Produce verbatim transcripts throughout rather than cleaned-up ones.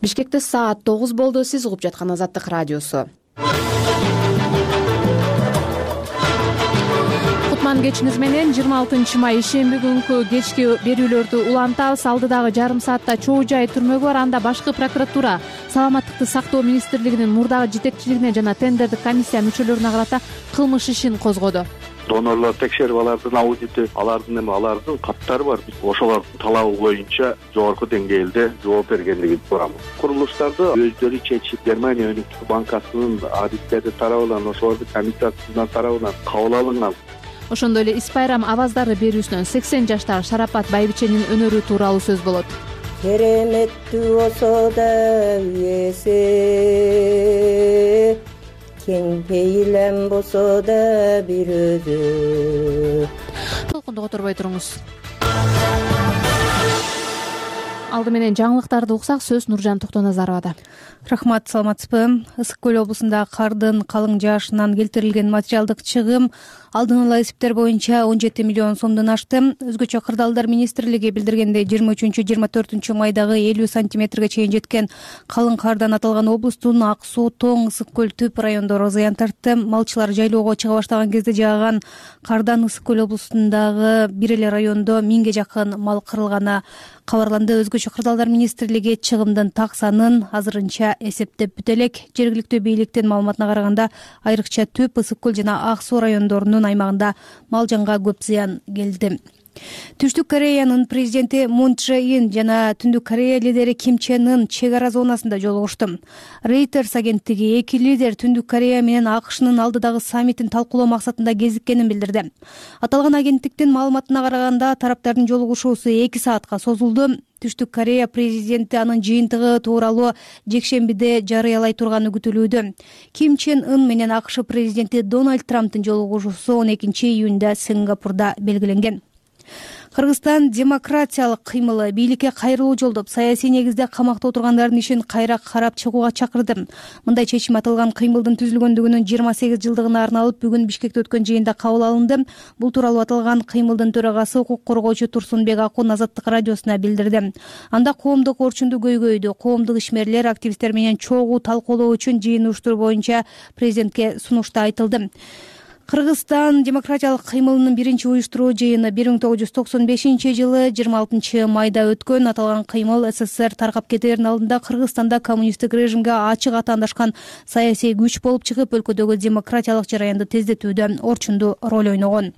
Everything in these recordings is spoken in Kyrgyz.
Бишкекте саат тогуз болду. Сиз угуп жаткан Азаттык радиосу. Кутман кечиңиз менен жыйырма алтынчы май ишемби күнкү кечки берүүлөрдү улантабыз. Алдыдагы жарым саатта Чоо Жай түрмөгү бар. Анда башкы прокуратура Саламаттыкты сактоо министрлигинин мурдагы жетекчилигине жана тендердик комиссия мүчөлөрүнө карата кылмыш ишин козгоду. Донорлор текшерип алардын аудити, алардын эми алардын каттары бар. Биз ошолордун талабы боюнча жогорку деңгээлде жооп бергендигин көрөм. Курулуштарды өздөрү чечип, Германия өнүктүү банкасынын адистери тарабынан, ошолордун комиссиясынан тарабынан кабыл алынган. Ошондой эле Ис Байрам аваздары берүүсүнөн сексен жаштагы Шарапат Байбиченин өнөрү тууралуу сөз болот. Кереметтүү болсо да үйөсү, кең пейлем болсо да бир өзү. Толкунду которбой туруңуз. Алды менен жаңылыктарды уксак, сөз Нуржан Токтоназаровада. Рахмат, саламатсызбы? Ысык көл облусунда кардын калың жаашынан келтирилген материалдык чыгым алдын ала эсептер боюнча он жети миллион сомдон ашты. Өзгөчө Кырдаалдар министрлиги билдиргендей, жыйырма үчүнчү жыйырма төртүнчү майдагы элүү сантиметрге чейин жеткен калың кардан аталган облустун Ак Суу, Тоң, Ысык көл, Түп райондору зыян тартты. Малчылар жайлоого чыга баштаган кезде жааган кардан Ысык көл облусундагы бир эле райондо миңге жакын мал кырылганы кабарланды. Өзгөчө Кырдаалдар министрлиги чыгымдын так санын азырынча эсептеп бүтө элек. Жергиликтүү бийликтин маалыматына караганда, айрыкча Түп, Ысык көл жана Ак Суу райондорунун аймагында мал жанга көп зыян келди. Түштүк Кореянын президенти Мун Чжэ Ин жана Түндүк Корея лидери Ким Чен Ын чек ара зонасында жолугушту. Reuters агенттиги эки лидер Түндүк Корея менен АКШнын алдыдагы саммитин талкуулоо максатында кезиккенин билдирди. Аталган агенттиктин маалыматына караганда, тараптардын жолугушуусу эки саатка созулду. Түштүк Корея президенти анын жыйынтыгы тууралуу жекшембиде жарыялай турганы күтүлүүдө. Ким Чен Ын менен АКШ президенти Дональд Трамптын жолугушуусу он экинчи июнда Сингапурда белгиленген. Кыргызстан демократиялык кыймылы бийликке кайрылуу жолдоп, саясий негизде камакта отургандардын ишин кайра карап чыгууга чакырды. Мындай чечим аталган кыймылдын түзүлгөндүгүнүн жыйырма сегиз жылдыгына арналып бүгүн Бишкекте өткөн жыйында кабыл алынды. Бул тууралуу аталган кыймылдын төрагасы укук коргоочу Турсунбек Акун Азаттык радиосуна билдирди. Анда коомдук орчунду көйгөйдү, коомдук ишмерлер, активисттер менен чогуу талкуулоо үчүн жыйын уюштуруу боюнча президентке сунушта айтылды. Кыргызстан демократиялык кыймылынын биринчи уюштуруу жыйыны бир миң тогуз жүз токсон бешинчи жылы жыйырма алтынчы майда өткөн. Аталган кыймыл СССР таркап кетердин алдында Кыргызстанда коммунисттик режимге ачык атаандашкан саясий күч болуп чыгып, өлкөдөгү демократиялык жараянды тездетүүдө орчунду роль ойногон.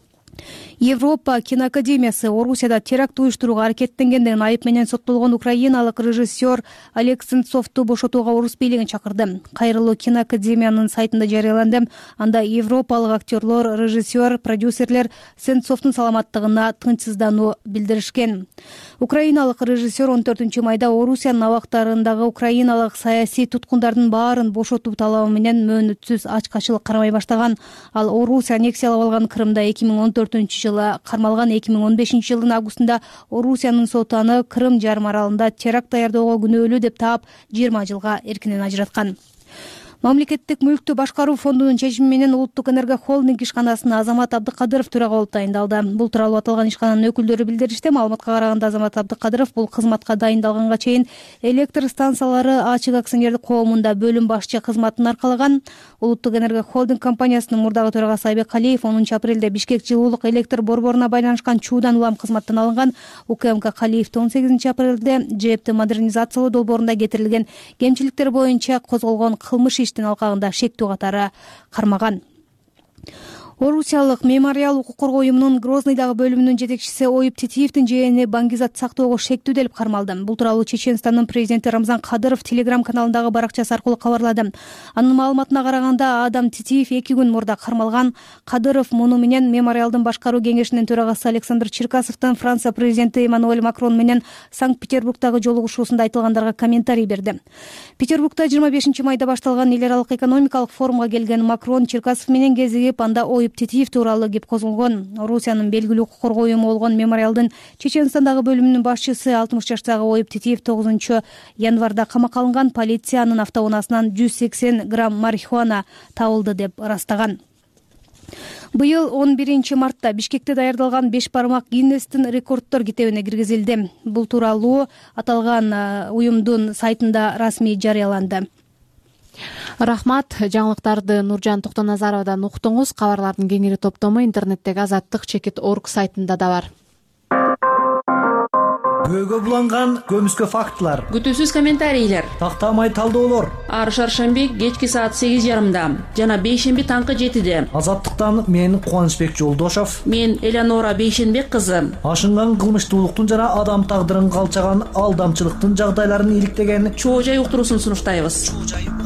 Европа киноакадемиясы Орусияда теракт уюштурууга аракеттенгенден айып менен соттолгон украиналык режиссер Олег Сенцовду бошотууга орус бийлигин чакырды. Кайрылуу киноакадемиянын сайтында жарыяланды. Анда европалык актерлор, режиссер, продюсерлер Сенцовдун саламаттыгына тынчсыздануу билдиришкен. Украиналык режиссер он төртүнчү майда Орусиянын абактарындагы украиналык саясий туткундардын баарын бошотуу талабы менен мөөнөтсүз ачкачылык кармай баштаган. Ал Орусия аннексиялап алган Крымда эки миң он төртүнчү жылы кармалган. эки миң он бешинчи жылдын августунда Орусиянын соту аны Крым жарым аралында теракт даярдоого күнөөлүү деп таап жыйырма жылга эркинен ажыраткан. Мамлекеттик мүлктү башкаруу фондунун чечими менен Улуттук энерго холдинг ишканасына Азамат Абдыкадыров төрага болуп тайындалды. Бул тууралуу аталган ишкананын өкүлдөрү билдиришти. Маалыматка караганда, Азамат Абдыкадыров бул кызматка дайындалганга чейин электр станциялары ачык акционердик коомунда бөлүм башчы кызматын аркалаган. Улуттук энерго холдинг компаниясынын мурдагы төрагасы Айбек Калиев онунчу апрелде Бишкек жылуулук электр борборуна байланышкан чуудан улам кызматтан алынган. УКМК Калиевди он сегизинчи апрелде ЖЭПти модернизациялоо долбоорунда кетирилген кемчиликтер боюнча козголгон кылмыш иштин алкагында шектүү катары кармаган. Орусиялык мемориал укук коргоо уюмунун Грозныйдагы бөлүмүнүн жетекчиси Оюп Титиевдин жээни Баңгизат сактоого шектүү делип кармалды. Бул тууралуу Чеченстандын президенти Рамзан Кадыров Телеграм каналындагы баракчасы аркылуу кабарлады. Анын маалыматына караганда, Адам Титиев эки күн мурда кармалган. Кадыров муну менен мемориалдын башкаруу кеңешинин төрагасы Александр Черкасовдун Франция президенти Эммануэль Макрон менен Санкт-Петербургдагы жолугушуусунда айтылгандарга комментарий берди. Петербургда жыйырма бешинчи майда башталган эл аралык экономикалык форумга келген Макрон Черкасов менен кезигип, анда Оюп Титиев тууралуу кеп козголгон. Орусиянын белгилүү укук коргоо уюму болгон мемориалдын Чеченстандагы бөлүмүнүн башчысы алтымыш жаштагы Оюп Титиев тогузунчу январда камакка алынган. Полициянын автоунаасынан жүз сексен грамм марихуана табылды деп ырастаган. Быйыл он биринчи мартта Бишкекте даярдалган беш бармак Гиннестин рекорддор китебине киргизилди. Бул тууралуу аталган уюмдун сайтында расмий жарыяланды. Рахмат. Жаңылыктарды Нуржан Токтоназаровадан уктуңуз. Кабарлардын кеңири топтому интернеттеги азаттык чекит орг сайтында да бар. Көйгө буланган көмүскө фактылар, күтүүсүз комментарийлер, тактамай талдоолор. Ар шаршемби кечки саат сегиз жарымда жана бейшемби таңкы жетиде. Азаттыктан мен Кубанычбек Жолдошов, мен Элеонора Бейшенбек кызы. Ашынган кылмыштуулуктун жана адам тагдырын калчаган алдамчылыктын жагдайларын иликтеген Чоо жай уктуруусун сунуштайбыз.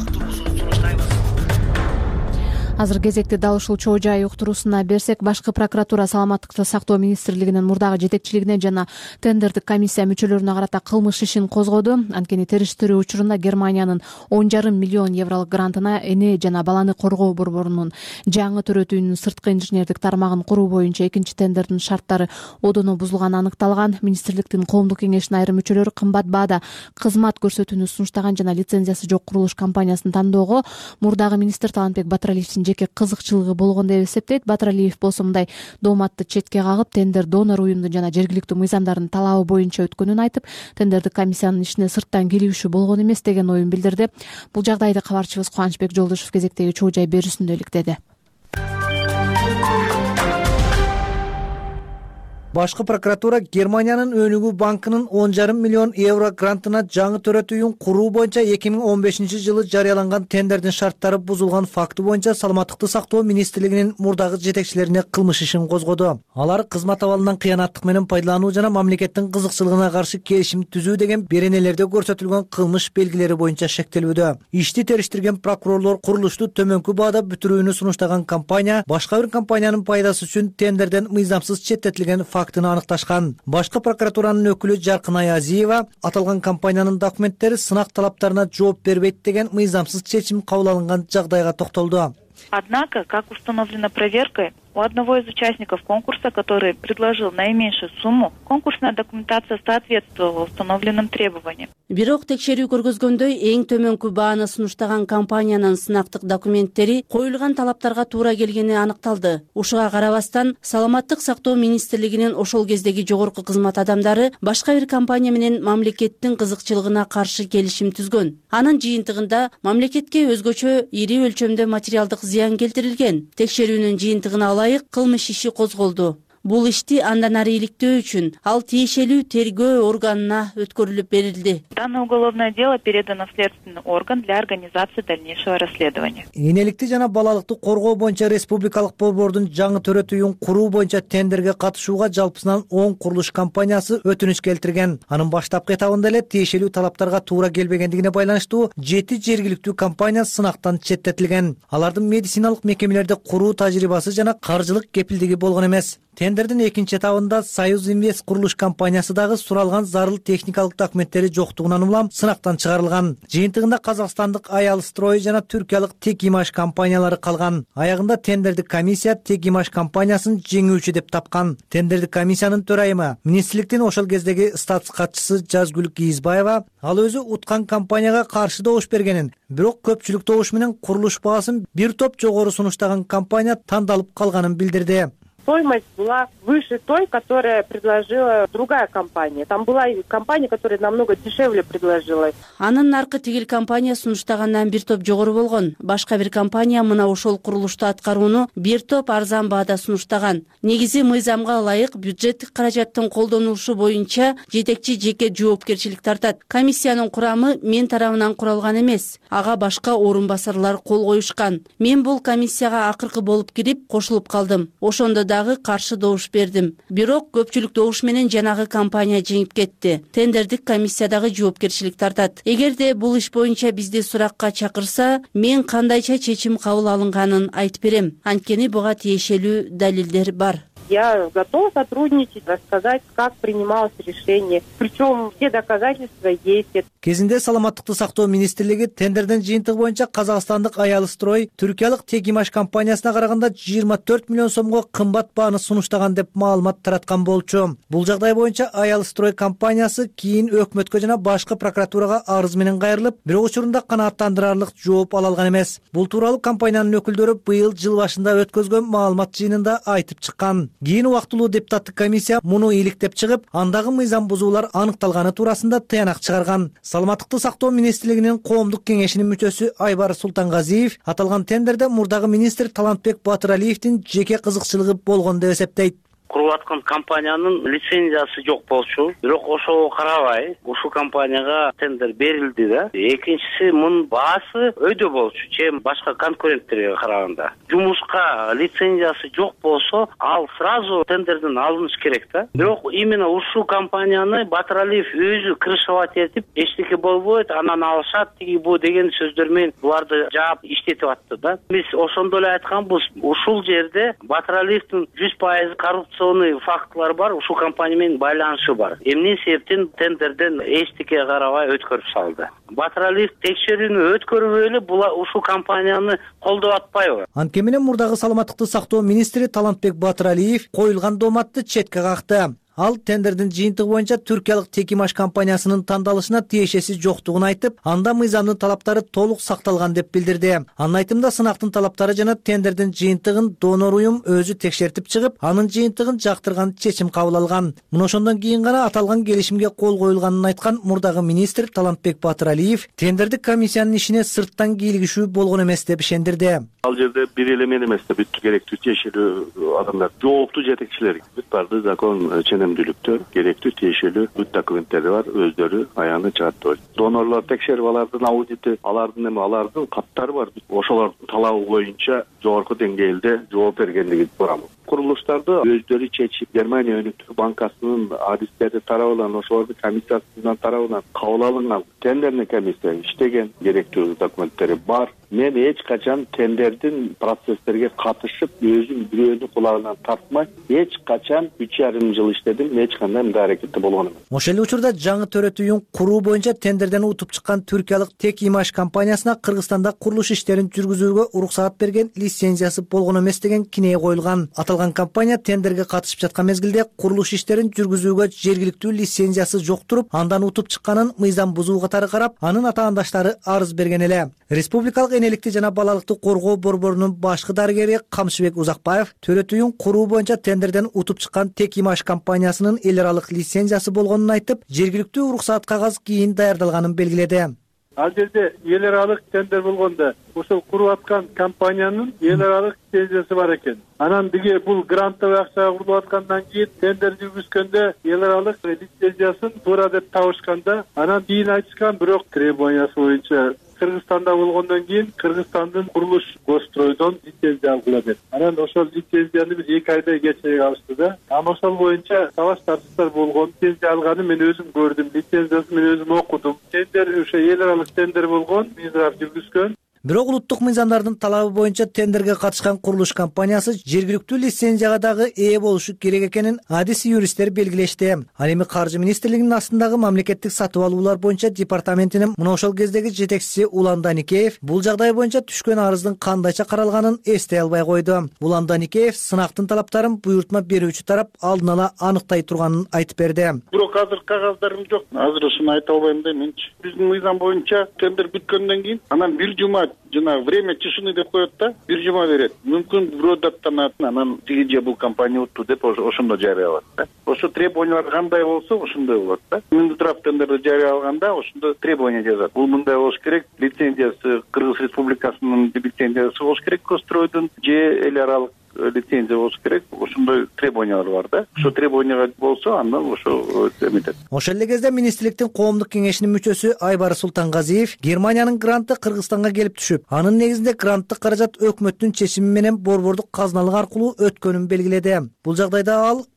Азыр кезекти дал ушул чоо жай уктуруусуна берсек, башкы прокуратура Саламаттыкты сактоо министрлигинин мурдагы жетекчилигине жана тендердик комиссия мүчөлөрүнө карата кылмыш ишин козгоду. Анткени териштирүү учурунда Германиянын он жарым миллион евролук грантына эне жана баланы коргоо борборунун жаңы төрөтүүнүн сырткы инженердик тармагын куруу боюнча экинчи тендердин шарттары одоно бузулганы аныкталган. Министрликтин коомдук кеңешинин айрым мүчөлөрү кымбат баада кызмат көрсөтүүнү сунуштаган жана лицензиясы жок курулуш компаниясын тандоого мурдагы министр Талантбек Батыралиевдин жеке кызыкчылыгы болгон деп эсептейт. Батыралиев болсо мындай дооматты четке кагып, тендер донор уюмдун жана жергиликтүү мыйзамдардын талабы боюнча өткөнүн айтып, тендердик комиссиянын ишине сырттан келишүү болгон эмес деген оюн билдирди. Бул жагдайды кабарчыбыз Кубанычбек Жолдошов кезектеги чоо жай берүүсүндө иликтеди. Башкы прокуратура Германиянын Өнүгүү банкынын он жарым миллион евро грантына жаңы төрөтүүн куруу боюнча эки миң он бешинчи жылы жарыяланган тендердин шарттары бузулган факты боюнча Саламаттыкты сактоо министрлигинин мурдагы жетекчилерине кылмыш ишин козгоду. Алар кызмат абалынан кыянаттык менен пайдалануу жана мамлекеттин кызыкчылыгына каршы келишим түзүү деген беренелерде көрсөтүлгөн кылмыш белгилери боюнча шектелүүдө. Ишти териштирген прокурорлор курулушту төмөнкү баада бүтүрүүнү сунуштаган компания башка бир компаниянын пайдасы үчүн тендерден мыйзамсыз четтетилген фактыны аныкташкан. Башкы прокуратуранын өкүлү Жаркын Аязиева аталган компаниянын документтери сынак талаптарына жооп бербейт деген мыйзамсыз чечим кабыл алынган жагдайга токтолду. Однако, как установлено проверкой, у одного из участников конкурса, который предложил наименьшую сумму, конкурсная документация соответствовала установленным требованиям. Бирок текшерүү көргөзгөндөй эң төмөнкү бааны сунуштаган компаниянын сынактык документтери коюлган талаптарга туура келгени аныкталды. Ушуга карабастан Саламаттык сактоо министрлигинин ошол кездеги жогорку кызмат адамдары башка бир компания менен мамлекеттин кызыкчылыгына каршы келишим түзгөн. Анын жыйынтыгында мамлекетке өзгөчө ири өлчөмдө материалдык зыян келтирилген. Текшерүүнүн жыйынтыгына ылайык кылмыш иши козголду. Бул ишти андан ары иликтөө үчүн ал тиешелүү тергөө органына өткөрүлүп берилди. Данное уголовное дело передано в следственный орган для организации дальнейшего расследования. Энеликти жана балалыкты коргоо боюнча республикалык борбордун жаңы төрөтүүн куруу боюнча тендерге катышууга жалпысынан он курулуш компаниясы өтүнүч келтирген. Анын баштапкы этабында эле тиешелүү талаптарга туура келбегендигине байланыштуу жети жергиликтүү компания сынактан четтетилген. Алардын медициналык мекемелерде куруу тажрыйбасы жана каржылык кепилдиги болгон эмес. Тендердин экинчи этабында Союз Инвест курулуш компаниясы дагы суралган зарыл техникалык документтери жоктугунан улам сынактан чыгарылган. Жыйынтыгында казакстандык Аял Строй жана түркиялык Текимаш компаниялары калган. Аягында тендердик комиссия Текимаш компаниясын жеңүүчү деп тапкан. Тендердик комиссиянын төрайымы министрликтин ошол кездеги статус катчысы Жазгүл Кийизбаева ал өзү уткан компанияга каршы добуш бергенин, бирок көпчүлүк добуш менен курулуш баасын бир топ жогору сунуштаган компания тандалып калганын билдирди. Стоимость была выше той, которая предложила другая компания. Там была компания, которая намного дешевле предложила. Анын наркы тигил компания сунуштагандан бир топ жогору болгон. Башка бир компания мына ошол курулушту аткарууну бир топ арзан баада сунуштаган. Негизи мыйзамга ылайык бюджеттик каражаттын колдонулушу боюнча жетекчи жеке жоопкерчилик тартат. Комиссиянын курамы мен тарабынан куралган эмес. Ага башка орун басарлар кол коюшкан. Мен бул комиссияга акыркы болуп кирип кошулуп калдым. Ошондо дагы каршы добуш бердим. Бирок көпчүлүк добуш менен жанагы компания жеңип кетти. Тендердик комиссиядагы жоопкерчилик тартат. Эгерде бул иш боюнча бизди суракка чакырса, мен кандайча чечим кабыл алынганын айтып берем. Анткени буга тиешелүү далилдер бар. Я готова сотрудничать, рассказать, как принималось решение. Причем все доказательства есть. Кезинде саламаттыкты сактоо министрлиги тендердин жыйынтыгы боюнча казакстандык Аялы строй түркиялык Текимаш компаниясына караганда жыйырма төрт миллион сомго кымбат бааны сунуштаган деп маалымат тараткан болчу. Бул жагдай боюнча Аялы строй компаниясы кийин өкмөткө жана башкы прокуратурага арыз менен кайрылып, бирок учурунда канааттандырарлык жооп ала алган эмес. Бул тууралуу компаниянын өкүлдөрү быйыл жыл башында өткөзгөн маалымат жыйынында айтып чыккан. Кийин убактылуу депутаттык комиссия муну иликтеп чыгып, андагы мыйзам бузуулар аныкталганы туурасында тыянак чыгарган. Саламаттыкты сактоо министрлигинин коомдук кеңешинин мүчөсү Айбар Султангазиев аталган тендерде мурдагы министр Талантбек Батыралиевдин жеке кызыкчылыгы болгон деп эсептейт. Куруп аткан компаниянын лицензиясы жок болчу. Бирок ошого карабай, ушул компанияга тендер берилди да. Экинчиси, мунун баасы өйдө болчу, чем башка конкуренттерге караганда. Жумушка лицензиясы жок болсо, ал сразу тендерден алыныш керек да. Бирок именно ушул компанияны Батыралиев өзү крышевать этип, эчтеке болбойт, анан алышат, тиги бу деген сөздөр менен буларды жаап иштетип атты да. Биз ошондо эле айтканбыз, ушул жерде Батыралиевдин жүз пайыз коррупция фактлар бар, ушул компания менен байланышы бар. Эмне себептен тендерден эчтеке карабай өткөрүп салды. Батыралиев текшерүүнү өткөрүп эле бул ушул компанияны колдоп атпайбы? Анткени менен мурдагы саламаттыкты сактоо министри Талантбек Батыралиев коюлган дооматты четке какты. Ал тендердин жыйынтыгы боюнча түркиялык Текимаш компаниясынын тандалышына тиешеси жоктугун айтып, анда мыйзамдын талаптары толук сакталган деп билдирди. Анын айтымында сынактын талаптары жана тендердин жыйынтыгын донор уюм өзү текшертип чыгып, анын жыйынтыгын жактырган чечим кабыл алган. Мына ошондон кийин гана аталган келишимге кол коюлганын айткан мурдагы министр Талантбек Батыралиев тендердик комиссиянын ишине сырттан кийлигишүү болгон эмес деп ишендирди. Ал жерде бир эле мен эмес да, бүт керектүү тиешелүү адамдар, жооптуу жетекчилер, бүт барды закон ченемдүүлүктөр, керектүү тиешелүү бүт документтери бар, өздөрү аяны чыгат. Донорлор текшерип алардын аудити, алардын эми алардын каттары бар. Ошолордун талабы боюнча жогорку деңгээлде жооп бергендиги тууралуу. Курулуштарды өздөрү чечип, Германия өнүктүү банкасынын адистери тарабынан, ошолордун комиссиясынан тарабынан кабыл алынган тендерный комиссия иштеген, керектүү документтери бар. Мен эч качан тендердин процесстерге катышып, өзүм бирөөнүн кулагынан тартмай, эч качан үч жарым жыл иштедим, эч кандай мындай аракетте болгон эмес. Ошол эле учурда жаңы төрөт үйүн куруу боюнча тендерден утуп чыккан түркиялык Текимаш компаниясына Кыргызстанда курулуш иштерин жүргүзүүгө уруксаат берген лицензиясы болгон эмес деген кинээ коюлган. Аталган компания тендерге катышып жаткан мезгилде курулуш иштерин жүргүзүүгө жергиликтүү лицензиясы жок туруп, андан утуп чыкканын мыйзам бузуу катары карап, анын атаандаштары арыз берген эле. Республикалык энеликти жана балалыкты коргоо борборунун башкы дарыгери Камшыбек Узакбаев төрөт үйүн куруу боюнча тендерден утуп чыккан Текимаш компаниясынын эл аралык лицензиясы болгонун айтып, жергиликтүү уруксаат кагаз кийин даярдалганын белгиледи. Ал жерде эл аралык тендер болгондо ошол куруп аткан компаниянын эл аралык лицензиясы бар экен. Анан биге бул гранттуу акчага курулуп аткандан кийин тендер жүргүзгөндө эл аралык лицензиясын туура деп табышканда, анан кийин айтышкан, бирок требованиясы боюнча Кыргызстанда болгондон кийин Кыргызстандын курулуш госстройдон лицензия алгыла деп. Анан ошол лицензияны биз эки айдай кечире алышты да. Анан ошол боюнча талаш тартыштар болгон. Лицензия алганы мен өзүм көрдүм, лицензиясын мен өзүм окудум. Тендер ошо эл аралык тендер болгон, министр жүргүзгөн. Бирок улуттук мыйзамдардын талабы боюнча тендерге катышкан курулуш компаниясы жергиликтүү лицензияга дагы ээ болушу керек экенин адис юристтер белгилешти. Ал эми Каржы министрлигинин астындагы мамлекеттик сатып алуулар боюнча департаментинин мына ошол кездеги жетекчиси Улан Даникеев бул жагдай боюнча түшкөн арыздын кандайча каралганын эстей албай койду. Улан Даникеев сынактын талаптарын буйртма берүүчү тарап алдын ала аныктай турганын айтып берди. Бирок азыр кагаздарым жок. Азыр ушуну айта албайм да менчи. Биздин мыйзам боюнча тендер бүткөндөн кийин анан бир жума жана время тишины деп коет да, бир жума берет. Мүмкүн бирөө даттанат, анан тиги же бул компания утту деп ошондо жарыялат да. Ошо требованиялар кандай болсо, ошондой болот да. Мындай трап тендерди жарыялаганда ошондо требования жазат. Бул мындай болуш керек, лицензиясы Кыргыз Республикасынын лицензиясы болуш керек, Костройдун же эл аралык лицензия болуш керек, ошондой требованиялар бар да. Ошо требованияга болсо, андан ошо эметет. Ошол эле кезде министрликтин коомдук кеңешинин мүчөсү Айбар Султангазиев Германиянын гранты Кыргызстанга келип түшүп, анын негизинде гранттык каражат өкмөттүн чечими менен борбордук казыналык аркылуу өткөнүн белгиледи. Бул жагдайда ал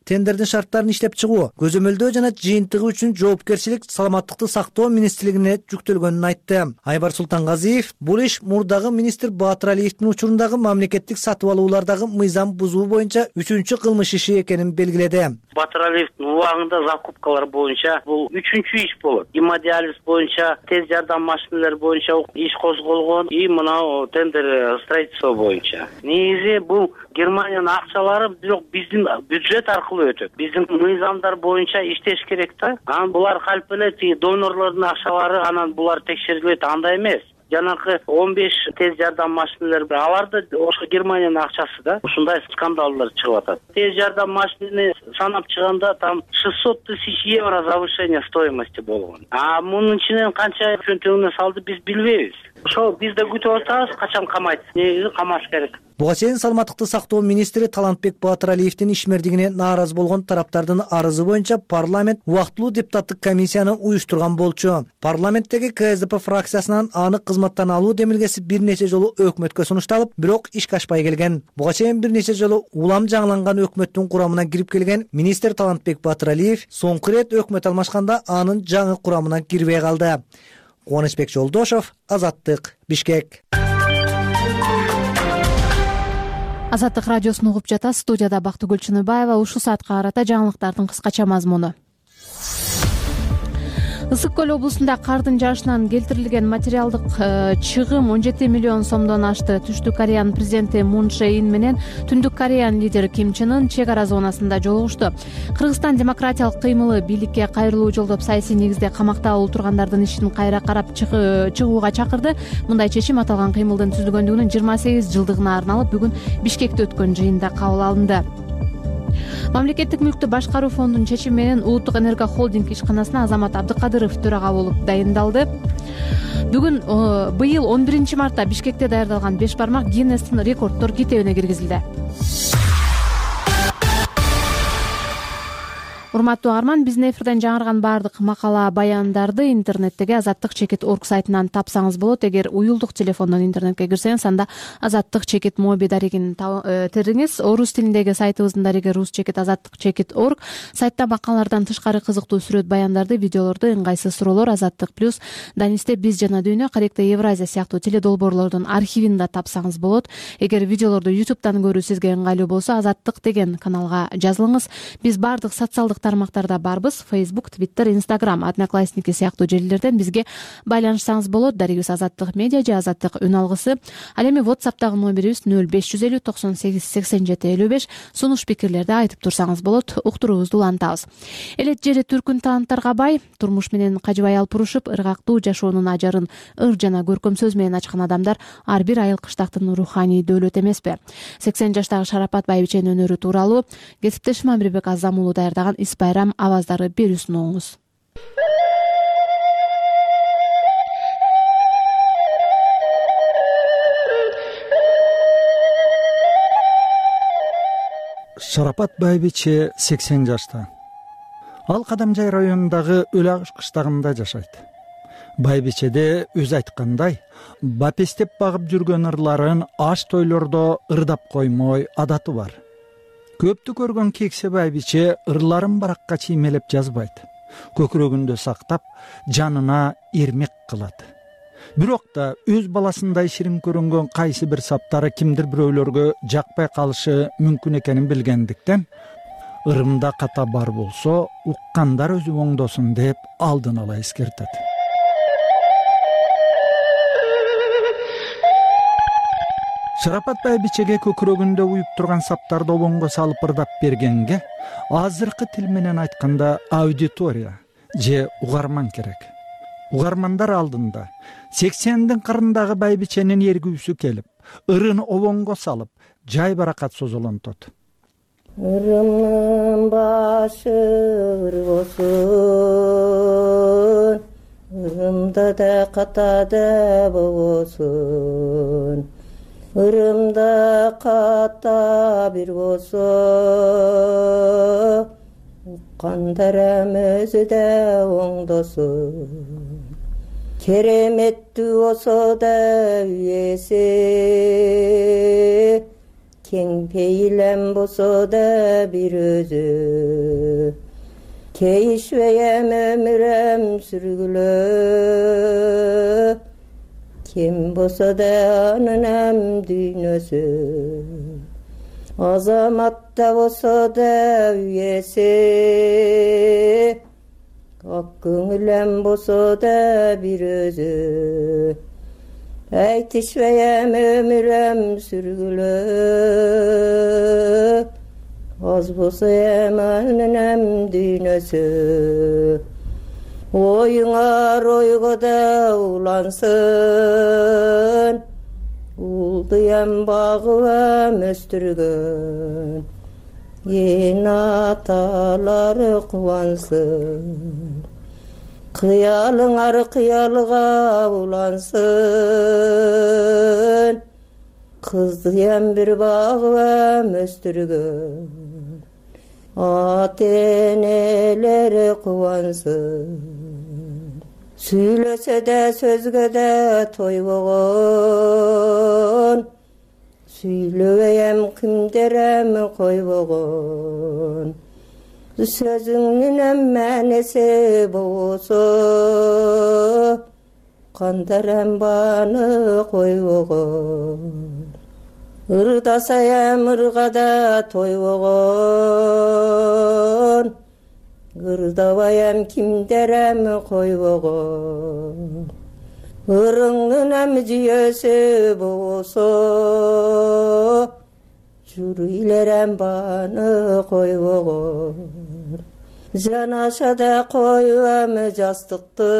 тендердин шарттарын иштеп чыгуу, көзөмөлдөө жана жыйынтыгы үчүн жоопкерчилик саламаттыкты сактоо министрлигине жүктөлгөнүн айтты. Айбар Султангазиев бул иш мурдагы министр Баатыр Алиевдин учурундагы мамлекеттик сатып алуулардагы мыйзам бузуу боюнча үчүнчү кылмыш иши экенин белгиледи. Батыр Алиевдин убагында закупкалар боюнча бул үчүнчү иш болот. Гемодиализ боюнча, тез жардам машиналары боюнча иш козголгон, и мына тендер строительство боюнча. Негизи бул Германиянын акчалары бирок биздин бюджет аркылуу өтөт. Биздин мыйзамдар боюнча иштеш керек да. Анан булар калп эле тиги донорлордун акчалары, анан булар текшерилет, андай эмес. Жанакы он беш тез жардам машиналары аларды ошо Германиянын акчасы да. Ушундай скандалдар чыгып атат. Тез жардам машинаны санап чыганда там шестьсот тысяч евро завышение стоимости болгон. А мунун ичинен канча чөнтөгүнө салды биз билбейбиз. Ошо биз да күтүп атабыз, качан камайт. Негизи камаш керек. Буга чейин саламаттыкты сактоо министри Талантбек Баатыр Алиевдин ишмердигине нааразы болгон тараптардын арызы боюнча парламент убактылуу депутаттык комиссияны уюштурган болчу. Парламенттеги ка эс дэ пэ фракциясынан аны кызматтан алуу демилгеси бир нече жолу өкмөткө сунушталып, бирок ишке ашпай келген. Буга чейин бир нече жолу улам жаңыланган өкмөттүн курамына кирип келген министр Талантбек Баатыр Алиев соңку ирет өкмөт алмашканда анын жаңы курамына кирбей калды. Кубанычбек Жолдошов, Азаттык, Бишкек. Азаттык радиосун угуп жатасыз. Студияда Бактыгүл Чыныбаева. Ушул саатка карата жаңылыктардын кыскача мазмуну. Ысык көл облусунда кардын жаашынан келтирилген материалдык чыгым он жети миллион сомдон ашты. Түштүк Кореянын президенти Мун Чжэ Ин менен Түндүк Кореянын лидери Ким Чен Ын чек ара зонасында жолугушту. Кыргызстан демократиялык кыймылы бийликке кайрылуу жолдоп саясий негизде камакта олтургандардын ишин кайра карап чыгууга чакырды. Мындай чечим аталган кыймылдын түзүлгөндүгүнүн жыйырма сегиз жылдыгына арналып бүгүн Бишкекте өткөн жыйында кабыл алынды. Мамлекеттик мүлктү башкаруу фондунун чечими менен Улуттук энерго холдинг ишканасына Азамат Абдыкадыров төрага болуп дайындалды. Бүгүн быйыл он биринчи мартта Бишкекте даярдалган беш бармак Гиннестин рекорддор китебине киргизилди. Урматтуу угарман, биздин эфирден жаңырган баардык макала баяндарды интернеттеги азаттык чекит орг сайтынан тапсаңыз болот. Эгер уюлдук телефондон интернетке кирсеңиз, анда азаттык чекит моби дарегин териңиз. Орус тилиндеги сайтыбыздын дареги рус чекит азаттык чекит орг. Сайтта макалалардан тышкары кызыктуу сүрөт баяндарды, видеолорду, ыңгайсыз суроолор, азаттык плюс, Данисте биз жана дүйнө, Каректе Евразия сыяктуу теледолбоорлордун архивин да тапсаңыз болот. Эгер видеолорду ютубтан көрүү сизге ыңгайлуу болсо, азаттык деген каналга жазылыңыз. Биз баардык социалдык тармактарда барбыз. Facebook, Twitter, Instagram, Одноклассники сыяктуу желилерден бизге байланышсаңыз болот. Дарегибиз Азаттык медиа же Азаттык үн алгысы. Ал эми WhatsApp'тагы номерибиз нөл беш жүз элүү токсон сегиз сексен жети элүү беш. Сунуш пикирлерди айтып турсаңыз болот. Уктуруубузду улантабыз. Элет жери түркүн таланттарга бай, турмуш менен кажыбай алпурушуп, ыргактуу жашоонун ажарын ыр жана көркөм сөз менен ачкан адамдар ар бир айыл кыштактын руханий дөөлөт эмеспи? сексен жаштагы Шарапат Байбиченин өнөрү тууралуу кесиптешим Амирбек Азам уулу даярдаган Байрам аваздары берүүсүн угуңуз. Шарапат Байбиче сексен жашта. Ал Кадамжай районундагы Өлө Агыш кыштагында жашайт. Байбичеде өз айткандай, бапестеп багып жүргөн ырларын аш тойлордо ырдап коймой адаты бар. Көптү көргөн кексе Байбиче ырларын баракка чиймелеп жазбайт. Көкүрөгүндө сактап, жанына эрмек кылат. Бирок да өз баласындай ширин көрүнгөн кайсы бир саптары кимдир бирөөлөргө жакпай калышы мүмкүн экенин билгендиктен, ырымда ката бар болсо, уккандар өзү оңдосун деп алдын ала эскертет. Шарапат Байбичеге көкүрөгүндө уюп турган саптарды обоңго салып ырдап бергенге азыркы тил менен айтканда аудитория же угарман керек. Угармандар алдында сексендин кырындагы Байбиченин эргүүсү келип, ырын обоңго салып, жай баракат созолонтот. Ырымдын башы ыр болсун, ырымда да катада болсун. Ырымда ката бир болсо, уккандарым өзү да оңдосун. Кереметтүү болсо да үйеси, кең пейилем болсо да бир өзү, кейишпейем өмүрөм сүргүлө, кем болсо да анынам дүйнөсү, азаматта болсо да үйеси, ак көңүлем болсо да бир өзү, айтышпайам өмүрөм сүргүлө, аз болсо эм анынам дүйнөсү, оюңар ойго да улансын, улдуям багыбам өстүргөн, эн аталары кубансын, кыялыңар кыялга улансын, кыздыям бир багыбам өстүргөн, ата энелери кубансын, сүйлөсө да сөзгө да тойбогон, сүйлөбөйм кимдерем койбогон, сөзүңнүн мааниси болсо, кандарам бааны койбогон, ырдасаям ырга да тойбогон, ырдабайам кимдерем койбогон, ырыңнын жүйөсү болсо, жүрүйлерем бааны койбогон, жанашада коюам жастыкты,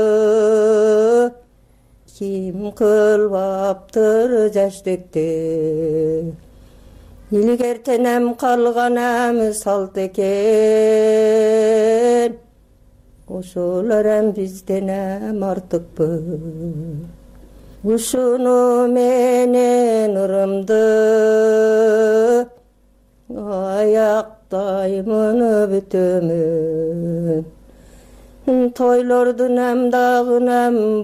ким кылбаптыр жаштыкты, илгертенем калганам салт экен, ошолорам бизденем артыкпы, ушуну менен ырымды аяктаймын бүтөмүн, тойлордун дагынам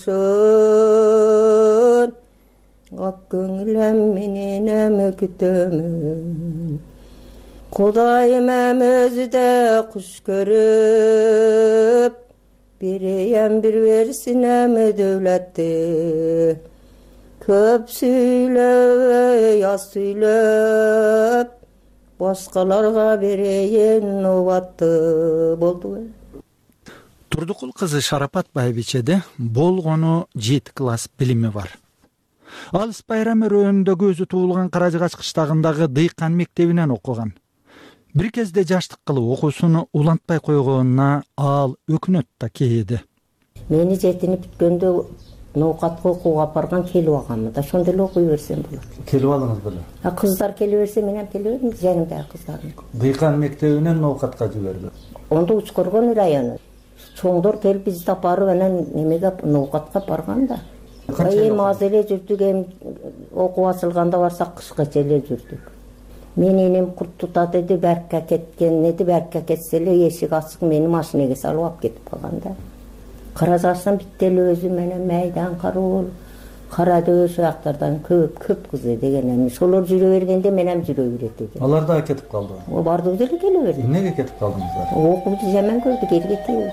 болушун, ак көңүлем мененем күтөмүн, Кудайым эм өзү да куш көрүп, берейем бир берсинем дөөлөттү, көп сүйлөбөй аз сүйлөп, башкаларга берейин убатты. Болду. Турдукул кызы Шарапат Байбичеде болгону жети класс билими бар. Ал Спайрам өрөөнүндө көзү туулган Каражыгач кыштагындагы Дыйкан мектебинен окуган. Бир кезде жаштык кылып окуусуну улантпай койгонуна ал өкүнөт да кейиди. Мени жетинип бүткөндө ноокатка окууга апарган келип алганмын да, ошондо эле окуй берсем болот. Келип алыңыз беле? А кыздар келе берсе мен ham келе бердим, жанымдагы кыздарым. Дыйкан мектебинен ноокатка жиберди. Онда Учкоргон району. Чоңдор келип бизди апарып анан немеге ноокатка барган да. Эми аз эле жүрдүк, эми окуу ачылганда барсак кышкача эле жүрдүк. Мен энем курт тутат эди, Беркке кеткен эди, Беркке кетсе эле эшик ачык, мени машинеге салып алып кетип калган да. Каражаштан битте эле өзү менен майдан кароол, кара дөш жактардан көп көп кыз деген эми. Ошолор жүрө бергенде мен ham жүрө берет эди. Алар да кетип калды. О бардык деле келе берди. Эмнеге кетип калдыңыздар? Окууду жаман көрдүк, элге тийбиз.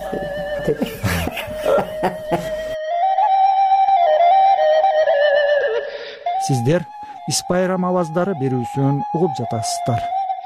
Сиздер Испайрам аваздары берүүсүн угуп жатасыздар.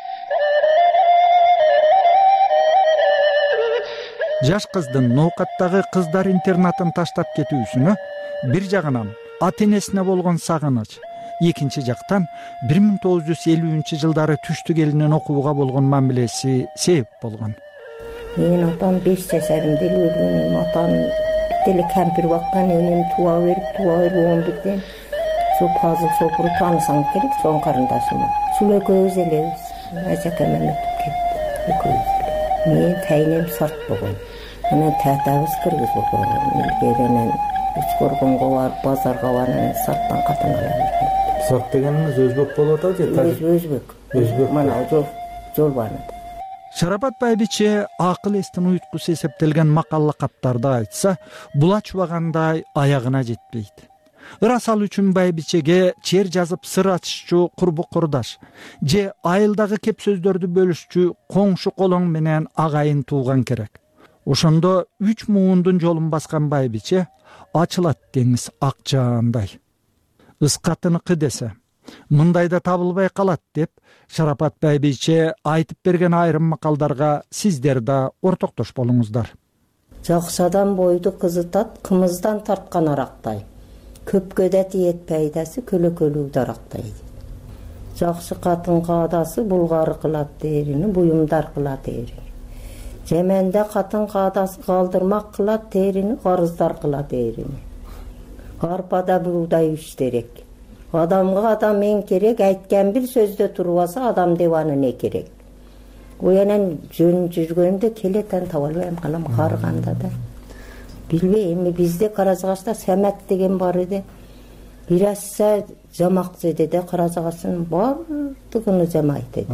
Жаш кыздын ноокаттагы кыздар интернатын таштап кетүүсүнө бир жагынан ата энесине болгон сагыныч, экинчи жактан бир миң тогуз жүз элүүнчү жылдары түштүк элинин окууга болгон мамилеси себеп болгон. Менин атам беш жашарымда эле өлгөн, атам деле кампир баккан, энем туба берип, туба берип он бирден Şu pazı sopuru tanısan gerek, son karındaşımı. Şul eköyüz eleyiz. Ajakemen ötüp ketdi. Eköyüz. Men tayinem sart boğun. Ana tahtağız kırgız boğun. Milgerenen Учкоргонго барып, базарга барып, сарттан катын алам. Сарт дегенimiz өзбек болот а же? Өзбек. Өзбек. Мана жол, жол бар. Шарапат Байбиче акыл эстин уюткусу эсептелген макал лакаптарды айтса, була чубагандай аягына жетпейт. ырасал үчүн байбичеге чер жазып сыр ачышчу курбу курдаш же айылдагы кеп сөздөрдү бөлүшчү коңшу колоң менен агайын тууган керек. Ошондо үч муундун жолун баскан байбиче ачылат деңиз ак жаандай. Ыскатыныкы десе мындайда табылбай калат деп Шарапат байбиче айтып берген айрым макалдарга сиздер да ортоктош болуңуздар. Жакшы адам бойду кызытат, кымыздан тарткан арактай. Көпкө да тиет пайдасы, көлөкөлүү дарактай. Жакшы катын каадасы булгары кылат дээрини, буюмдар кылат дээрини. Жеменде катын каадасы калдырмак кылат дээрини, карыздар кылат дээрини. Арпада буудай иштерек. Адамга адам эң керек, айткан бир сөздө турбаса адам дебаны не керек. Оянан жөн жүргөндө келетен таба албайм калам карыганда да. Билбейм, эми бизде Каражагашта Самат деген бар эди. Бир асса жамак жедеде Каражагаштын бардыгын жамайт эди.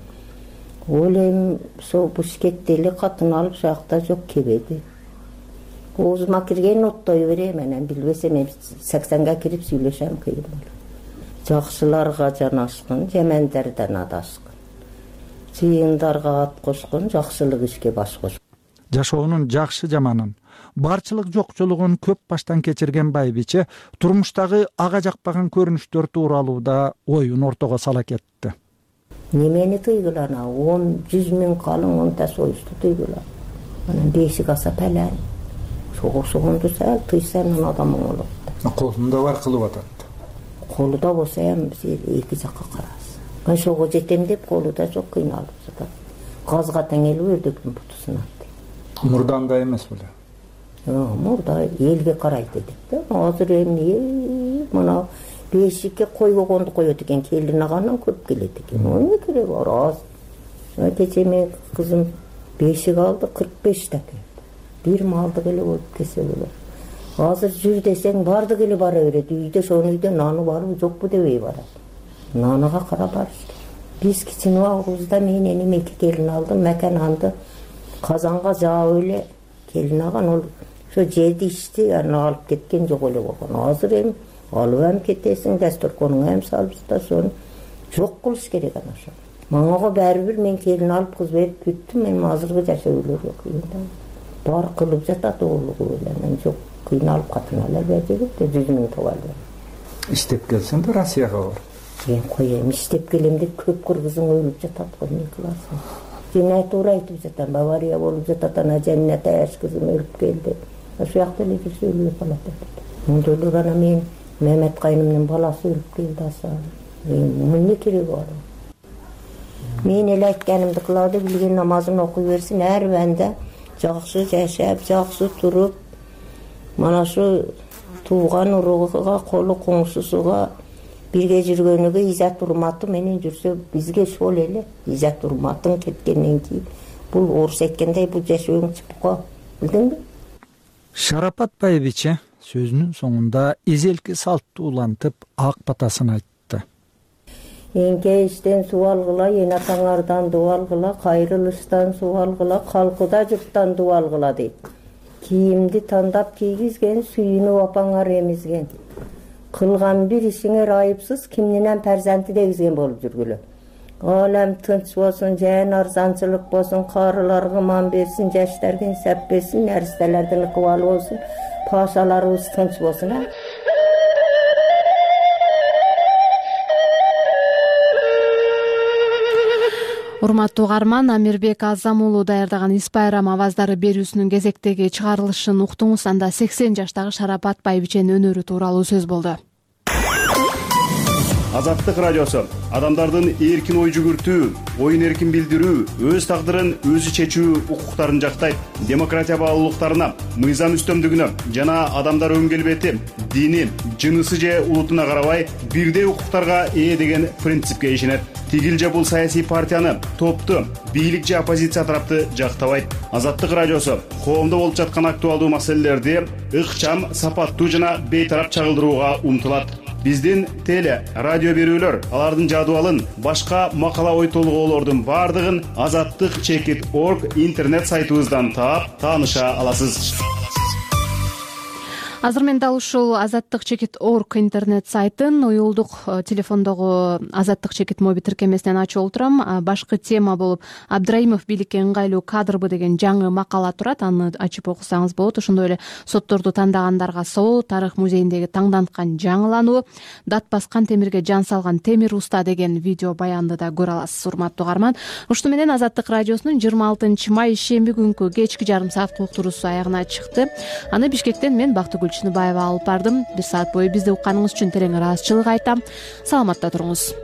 Ол эми со Бушкетте эле катын алып жакта жок кебеди. Оозума кирген оттой берем, анан билбесем эми сексенге кирип сүйлөшөм кыйын болот. Жакшыларга жанашкын, жемендерден адашкын. Чыйындарга ат кошкун, жакшылык ишке баш кош. Жашоонун жакшы жаманын, барчылык жокчулугун көп баштан кечирген байбиче турмуштагы ага жакпаган көрүнүштөр тууралуу да оюн ортого сала кетти. Немени тыйгылана, он жүз миң калың онта союшту тыйгылана. Анан бешик аса пелен. Согусугунду сәл тыйсан адамың болот. Колунда бар кылып атат. Колуда болсо эми эки жакка карайсың. Мен шого жетем деп колуда жок, кыйналып жатат. Газга теңелип өрдөктүн бутусунат. Мурдандай эмес беле? Мурда элге карайт деп да. Азыр эми мына бешикке кой болгонду коет экен, келин агандан көп келет экен. Эмне кереги бар аз. Кече мен кызым бешик алды, кырк беш таке. Бир малды эле болуп кесе болот. Азыр жүр десең барды келе бара берет. Үйдө шону үйдө наны барбы жокпу дебей барат. Наныга карап барышты. Биз кичине убагыбызда мен энем эки келин алдым, макан анды казанга жаап эле келин аган ол ошо жеди ичти, аны алып кеткен жок эле болгон. Азыр эми алып эм кетесиң, дасторконуңа эм салып сону жок кылыш керек ана ошо. Маңага баары бир мен келин алып кыз берип бүттүм, мен азыркы жашоолор жок. Бар кылып жатат оолугу менен, жок кыйналып катын алар берди, жүз миң табалды. Иштеп келсең да Россияга бар. Мен коем, иштеп келем деп көп кыргызың өлүп жатат го, эмне кыласың? Жана туура айтып жатам, Бавария болуп жатат, ана Жаннат аш кызым өлүп келди. Ошол жакта эле бир сөйлөп калат. Мындайлар ана мен Мемет кайнымдын баласы өлүп келди аса. Эмне кереги бар? Мен эле айтканымды кылады, билген намазын окуй берсин, ар банда жакшы жашап, жакшы туруп, мана шу тууган уругуга, колу коңшусуга бирге жүргөнүгө изат урматы менен жүрсө, бизге ошол эле изат урматың кеткенден кийин бул орус айткандай бул жашооң чыпко, билдиңби? Шарапат байбиче сөзүнүн соңунда эзелки салтты улантып ак батасын айтты. Эңке иштен суу алгыла, эн атаңардан дуа алгыла, кайрылыштан суу алгыла, калкыда журттан дуа алгыла дейт. Кийимди тандап кийгизген, сүйүнүп апаңар эмизген. Кылган бир ишиңер айыпсыз, кимнинен перзенти дегизген болуп жүргүлө. Алем тынч болсун, жан арзанчылык болсун, карыларга ман берсин, жаштарга сап берсин, наристелердин ыкыбалы болсун, пашаларыбыз тынч болсун, а? Урматтуу угарман, Амирбек Азам уулу даярдаган Ис Байрам аваздары берүүсүнүн кезектеги чыгарылышын уктуңуз. Анда сексен жаштагы Шарапат байбиченин өнөрү тууралуу сөз болду. Азаттык радиосу адамдардын эркин ой жүгүртүү, оюн эркин билдирүү, өз тагдырын өзү чечүү укуктарын жактайт. Демократия баалуулуктарына, мыйзам үстөмдүгүнө жана адамдар өн келбети, дини, жынысы же улутуна карабай бирдей укуктарга ээ деген принципке ишенет. Тигил же бул саясий партияны, топту, бийлик же оппозиция тарапты жактабайт. Азаттык радиосу коомдо болуп жаткан актуалдуу маселелерди ыкчам, сапаттуу жана бейтарап чагылдырууга умтулат. Биздин теле, радио берүүлөр, алардын жадыбалын, башка макала ой толгоолордун бардыгын азаттык чекит точка орг интернет сайтыбыздан таап, тааныша аласыз. азыр мен дал ушул азаттык чекит орг интернет сайтын уюлдук телефондогу азаттык чекит моби тиркемесинен ачып отурам. Башкы тема болуп Абдраимов бийликке ыңгайлуу кадрбы деген жаңы макала турат. Аны ачып окусаңыз болот. Ошондой эле сотторду тандагандарга соо, тарых музейиндеги таңданткан жаңылануу, дат баскан темирге жан салган темир уста деген видео баянды да көрө аласыз, урматтуу угарман. Ушуну менен Азаттык радиосунун жыйырма алтынчы май шемби күнкү кечки жарым саат уктуруусу аягына чыкты. Аны Бишкектен мен Бактыгүл Чыныбаева алып бардым. Бир саат бою бизди укканыңыз үчүн терең ыраазычылык айтам. Саламатта туруңуз.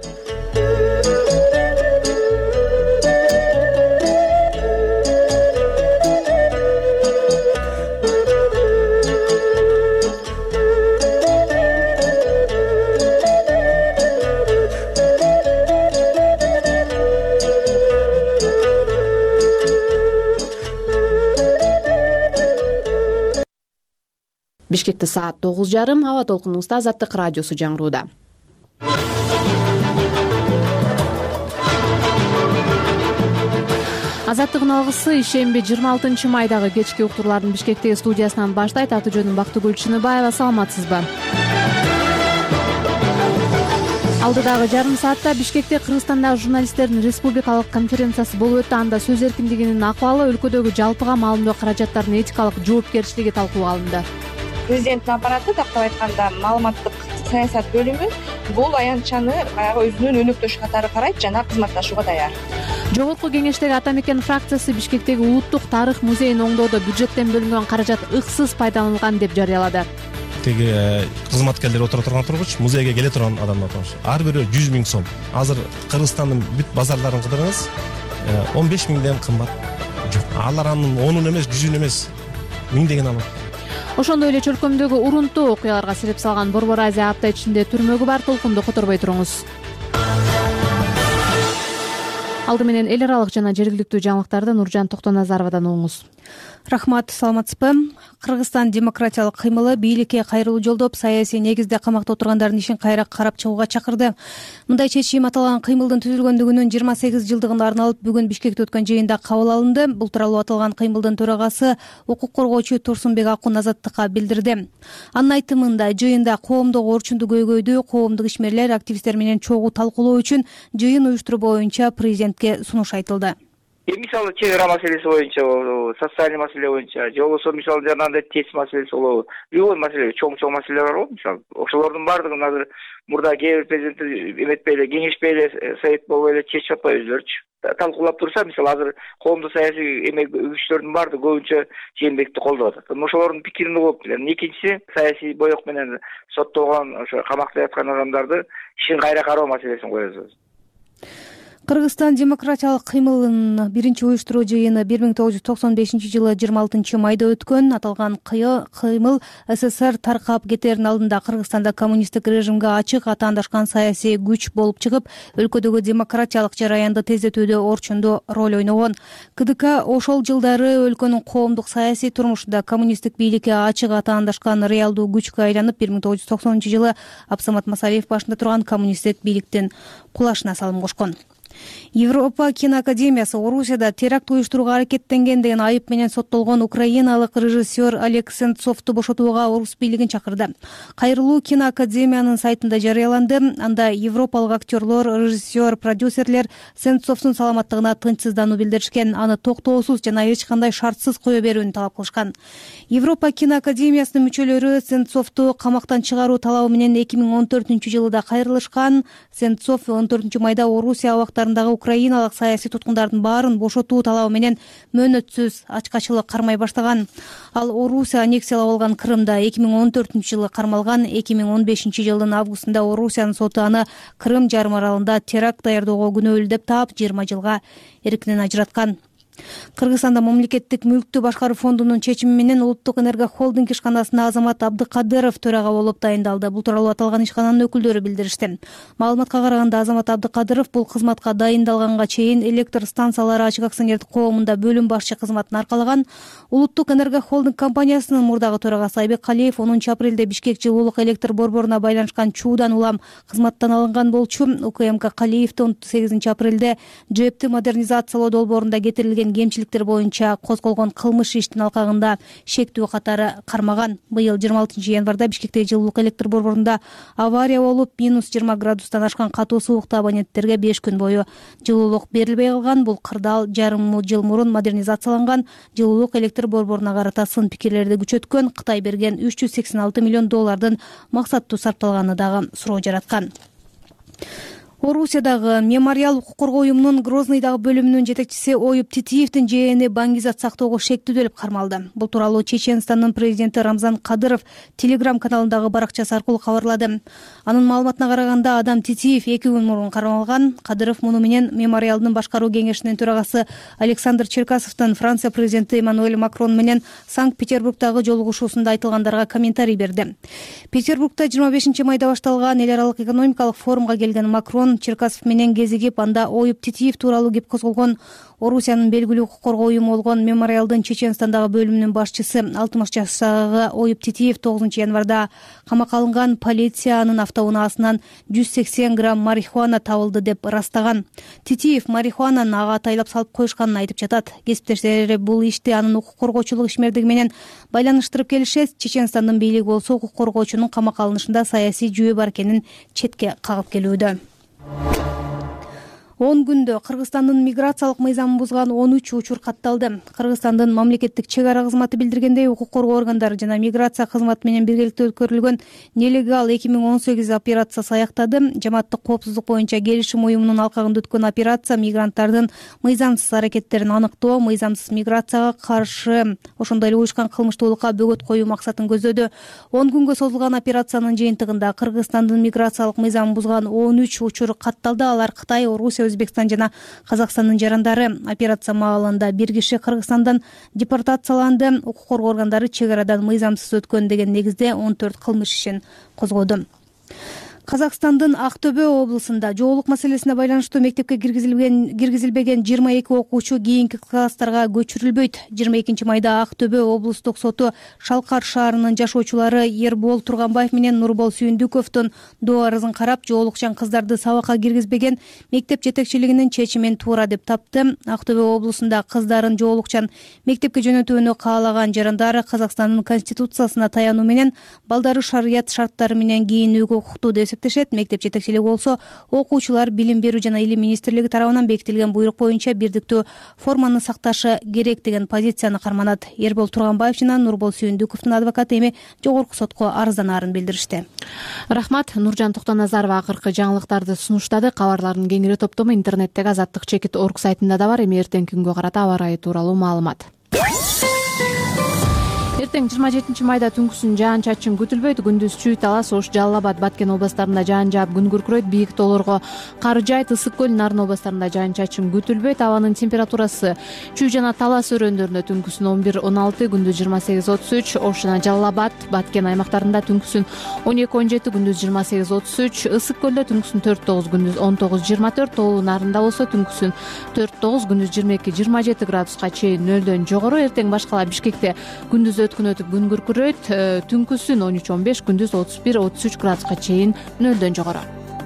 Бишкекте саат тогуз жарым, аба толкунубузда Азаттык радиосу жаңырууда. Азаттыгын алгысы ишемби жыйырма алтынчы майдагы кечки уктурлардын Бишкектеги студиясынан баштайт. Аты жөнүм Бактыгүл Чыныбаева. Саламатсызбы? Алдыдагы жарым саатта Бишкекте Кыргызстандагы журналисттердин республикалык конференциясы болуп өттү. Анда сөз эркиндигинин акыбалы, өлкөдөгү жалпыга маалымдоо каражаттарынын этикалык жоопкерчилиги талкууга алынды. Президенттин аппараты, тактап айтканда, маалыматтык саясат бөлүмү бул аянтчаны баягы өзүнүн өнөктөшү катары карайт жана кызматташууга даяр. Жогорку кеңештеги Ата Мекен фракциясы Бишкектеги Улуттук тарых музейин оңдоодо бюджеттен бөлүнгөн каражат ыксыз пайдаланган деп жарыялады. Теги кызматкерлер отура турган тургуч, музейге келе турган адамдар тургуч. Ар бирөө жүз миң сом. Азыр Кыргызстандын бүт базарларын кыдырыңыз, он беш миңден кымбат жок. Алар анын онун эмес, жүзүн эмес, миңдеген алат. Ошондой эле чөлкөмдөгү урунтуу окуяларга себеп салган Борбор Азия апта ичинде түрмөгү бар. Толкунду которбой туруңуз. Алды менен эл аралык жана жергиликтүү жаңылыктарды Нуржан Токтоназаровадан угуңуз. Рахмат, саламатсызбы? Кыргызстан демократиялык кыймылы бийликке кайрылуу жолдоп, саясий негизде камакта отургандардын ишин кайра карап чыгууга чакырды. Мындай чечим аталган кыймылдын түзүлгөндүгүнүн жыйырма сегиз жылдыгына арналып бүгүн Бишкекте өткөн жыйында кабыл алынды. Бул тууралуу аталган кыймылдын төрагасы укук коргоочу Турсунбек Акун Азаттыкка билдирди. Анын айтымында, жыйында коомдогу орчунду көйгөйдү коомдук ишмерлер, активисттер менен чогуу талкуулоо үчүн жыйын уюштуруу боюнча президентке сунуш айтылды. Мисалы чек ара маселеси боюнча, социальный маселе боюнча, же болбосо мисалы жанагындай тест маселеси болобу, любой маселе, чоң-чоң маселелер бар го, мисалы. Ошолордун баардыгын азыр мурда кээ бир президент эметпей эле, кеңешпей эле, совет болбой эле чечип атпайбы өзүлөрчү. Талкуулап турса, мисалы азыр коомдук саясий эме күчтөрдүн баардыгы көбүнчө Жээнбекти колдоп атат. Ошолордун пикирин угуп билем. Экинчиси, саясий боек менен соттолгон, ошо камакта яткан адамдарды ишин кайра кароо маселесин коебуз. Кыргызстан демократиялык кыймылынын биринчи уюштуруу жыйыны бир миң тогуз жүз токсон бешинчи жылы жыйырма алтынчы майда өткөн. Аталган кыймыл СССР таркап кетердин алдында Кыргызстанда коммунисттик режимге ачык атаандашкан саясий күч болуп чыгып, өлкөдөгү демократиялык жараянды тездетүүдө орчундуу роль ойногон. КДК ошол жылдары өлкөнүн коомдук саясий турмушунда коммунисттик бийликке ачык атаандашкан реалдуу күчкө айланып, бир миң тогуз жүз токсонунчу жылы Абсамат Масалиев башында турган коммунисттик бийликтин кулашына салым кошкон. Европа киноакадемиясы Орусияда теракт уюштурууга аракеттенген деген айып менен соттолгон украиналык режиссер Олег Сенцовду бошотууга орус бийлигин чакырды. Кайрылуу киноакадемиянын сайтында жарыяланды. Анда европалык актерлор, режиссер, продюсерлер Сенцовдун саламаттыгына тынчсыздануу билдиришкен, аны токтоосуз жана эч кандай шартсыз кое берүүнү талап кылышкан. Европа киноакадемиясынын мүчөлөрү Сенцовду камактан чыгаруу талабы менен эки миң он төртүнчү жылда кайрылышкан. Сенцов он төртүнчү майда Орусия абактарындагы украиналык саясий туткундардын баарын бошотуу талабы менен мөөнөтсүз ачкачылык кармай баштаган. Ал Орусия аннексиялап алган Крымда эки миң он төртүнчү жылы кармалган. эки миң он бешинчи жылдын августунда Орусиянын соту аны Крым жарым аралында теракт даярдоого күнөөлүү деп таап, жыйырма жылга эркинен ажыраткан. Кыргызстанда мамлекеттик мүлктү башкаруу фондунун чечими менен Улуттук энерго холдинг ишканасына Азамат Абдыкадыров төрага болуп дайындалды. Бул тууралуу аталган ишкананын өкүлдөрү билдиришти. Маалыматка караганда Азамат Абдыкадыров бул кызматка дайындалганга чейин электр станциялары ачык акционердик коомунда бөлүм башчы кызматын аркалаган. Улуттук энерго холдинг компаниясынын мурдагы төрагасы Айбек Калиев онунчу апрелде Бишкек жылуулук электр борборуна байланышкан чуудан улам кызматтан алынган болчу. УКМК Калиевди он сегизинчи апрелде ЖЭПти модернизациялоо долбоорунда кетирилген келген кемчиликтер боюнча козголгон кылмыш иштин алкагында шектүү катары кармаган. Быйыл жыйырма алтынчы январда Бишкектеги жылуулук электр борборунда авария болуп, минус жыйырма градустан ашкан катуу суукта абоненттерге беш күн бою жылуулук берилбей калган. Бул кырдаал жарым жыл мурун модернизацияланган жылуулук электр борборуна карата сын пикирлерди күчөткөн, Кытай берген үч жүз сексен алты миллион доллардын максаттуу сарпталганы дагы суроо жараткан. Орусиядагы мемориал укук коргоо уюмунун Грозныйдагы бөлүмүнүн жетекчиси Оюп Титиевдин жээни баңгизат сактоого шектүүдө кармалды. Бул тууралуу Чеченстандын президенти Рамзан Кадыров Телеграм каналындагы баракчасы аркылуу кабарлады. Анын маалыматына караганда, адам Титиев эки күн мурун кармалган. Кадыров муну менен мемориалдын башкаруу кеңешинин төрагасы Александр Черкасовдун Франция президенти Эммануэль Макрон менен Санкт-Петербургдагы жолугушуусунда айтылгандарга комментарий берди. Петербургда жыйырма бешинчи майда башталган эл аралык экономикалык форумга келген Макрон Черкасов менен кезигип, анда Оюп Титиев тууралуу кеп козголгон Орусиянын белгилүү укук коргоо уюму болгон мемориалдын Чеченстандагы бөлүмүнүн башчысы алтымыш жаштагы Оюп Титиев тогузунчу январда камакка алынган. Полиция анын автоунаасынан жүз сексен грамм марихуана табылды деп ырастаган. Титиев марихуананы ага атайлап салып коюшканын айтып жатат. Кесиптештери бул ишти анын укук коргоочулук ишмердиги менен байланыштырып келишет. Чеченстандын бийлиги болсо укук коргоочунун камакка алынышында саясий жүйө бар экенин четке кагып келүүдө. он күндө Кыргызстандын миграциялык мыйзамын бузган он үч учур катталды. Кыргызстандын мамлекеттик чек ара кызматы билдиргендей, укук коргоо органдары жана миграция кызматы менен биргеликте өткөрүлгөн нелегал эки миң он сегиз операциясы аяктады. Жамааттык коопсуздук боюнча келишим уюмунун алкагында өткөн операция мигранттардын мыйзамсыз аракеттерин аныктоо, мыйзамсыз миграцияга каршы, ошондой эле уюшкан кылмыштуулукка бөгөт коюу максатын көздөдү. он күнгө созулган операциянын жыйынтыгында Кыргызстандын миграциялык мыйзамын бузган он үч учур катталды. Алар Кытай, Орусия, Өзбекстан жана Казакстандын жарандары. Операция маалында бир киши Кыргызстандан депортацияланды. Укук коргоо органдары чек арадан мыйзамсыз өткөн деген негизде он төрт кылмыш ишин козгоду. Казакстандын Актөбө облусунда жоолук маселесине байланыштуу мектепке киргизилген киргизилбеген жыйырма эки окуучу кийинки класстарга көчүрүлбөйт. жыйырма экинчи майда Актөбө облустук соту Шалкар шаарынын жашоочулары Ербол Турганбаев менен Нурбол Сүйүндүковдун доо арызын карап, жоолукчан кыздарды сабакка киргизбеген мектеп жетекчилигинин чечимин туура деп тапты. Актөбө облусунда кыздарын жоолукчан мектепке жөнөтүүнү каалаган жарандар Казакстандын конституциясына таянуу менен балдары шарият шарттары менен кийинүүгө укуктуу деп эсептешет. Мектеп жетекчилиги болсо окуучулар билим берүү жана илим министрлиги тарабынан бекитилген буйрук боюнча бирдиктүү форманы сакташы керек деген позицияны карманат. Ербол Турганбаев жана Нурбол Сүйүндүковдун адвокаты эми жогорку сотко арызданаарын билдиришти. Рахмат. Нуржан Токтоназарова акыркы жаңылыктарды сунуштады. Кабарлардын кеңири топтому интернеттеги азаттык чекит точка орг сайтында да бар. Эми эртеңки күнгө карата аба ырайы тууралуу маалымат. Эртең жыйырма жетинчи майда түнкүсүн жаан чачын күтүлбөйт. Күндүз Чүй, Талас, Ош, Жалал Абад, Баткен областарында жаан жаап күн күркүрөйт. Бийик тоолорго кар жайт. Ысык көл, Нарын областарында жаан чачын күтүлбөйт. Абанын температурасы Чүй жана Талас өрөөндөрүндө түнкүсүн он бир он алты, күндүз жыйырма сегиз отуз үч, Ош жана Жалал Абад, Баткен аймактарында түнкүсүн он эки он жети, күндүз жыйырма сегиз отуз үч, Ысык көлдө түнкүсүн төрт тогуз, күндүз он тогуз жыйырма төрт, Тоолуу Нарында болсо түнкүсүн төрт тогуз, күндүз жыйырма эки жыйырма жети градуска чейин нөлдөн жогору. Эртең башкала Бишкекте күндүз өткүн өтүп күн күркүрөйт. Түнкүсүн он үч он беш, күндүз отуз бир отуз үч градуска чейин нөлдөн жогору.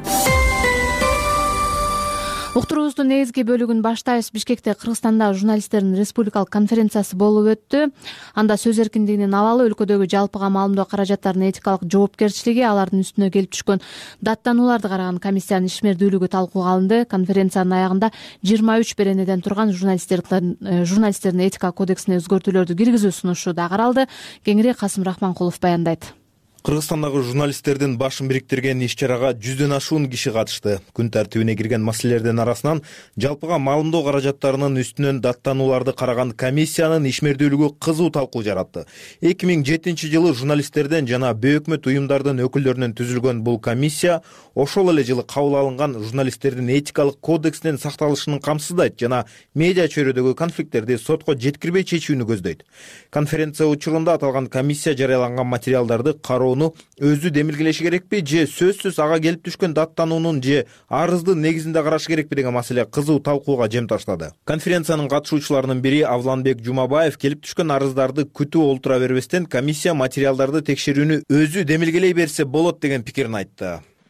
Уктуруубуздун негизги бөлүгүн баштайбыз. Бишкекте Кыргызстандагы журналисттердин республикалык конференциясы болуп өттү. Анда сөз эркиндигинин абалы, өлкөдөгү жалпыга маалымдоо каражаттарынын этикалык жоопкерчилиги, алардын үстүнө келип түшкөн даттанууларды караган комиссиянын ишмердүүлүгү талкууга алынды. Конференциянын аягында жыйырма үч беренеден турган журналисттердин журналисттердин этика кодексине өзгөртүүлөрдү киргизүү сунушу да каралды. Кеңири Касым Рахманкулов баяндайт. Кыргызстандагы журналисттердин башын бириктирген иш-чарага жүздөн ашуун киши катышты. Күн тартибине кирген маселелердин арасынан жалпыга маалымдоо каражаттарынын үстүнөн даттанууларды караган комиссиянын ишмердүүлүгү кызуу талкуу жаратты. эки миң жетинчи жылы журналисттерден жана бейөкмөт уюмдардын өкүлдөрүнөн түзүлгөн бул комиссия ошол эле жылы кабыл алынган журналисттердин этикалык кодексинин сакталышын камсыздайт жана медиа чөйрөдөгү конфликттерди сотко жеткирбей чечүүнү көздөйт. Конференция учурунда аталган комиссия жарыяланган материалдарды кароо өзү демилгелеши керекпи же сөзсүз ага келип түшкөн даттануунун же арыздын негизинде караш керекпи деген маселе кызуу талкууга жем таштады. Конференциянын катышуучуларынын бири Авланбек Жумабаев келип түшкөн арыздарды күтүү олтура бербестен комиссия материалдарды текшерүүнү өзү демилгелей берсе болот деген пикирин айтты.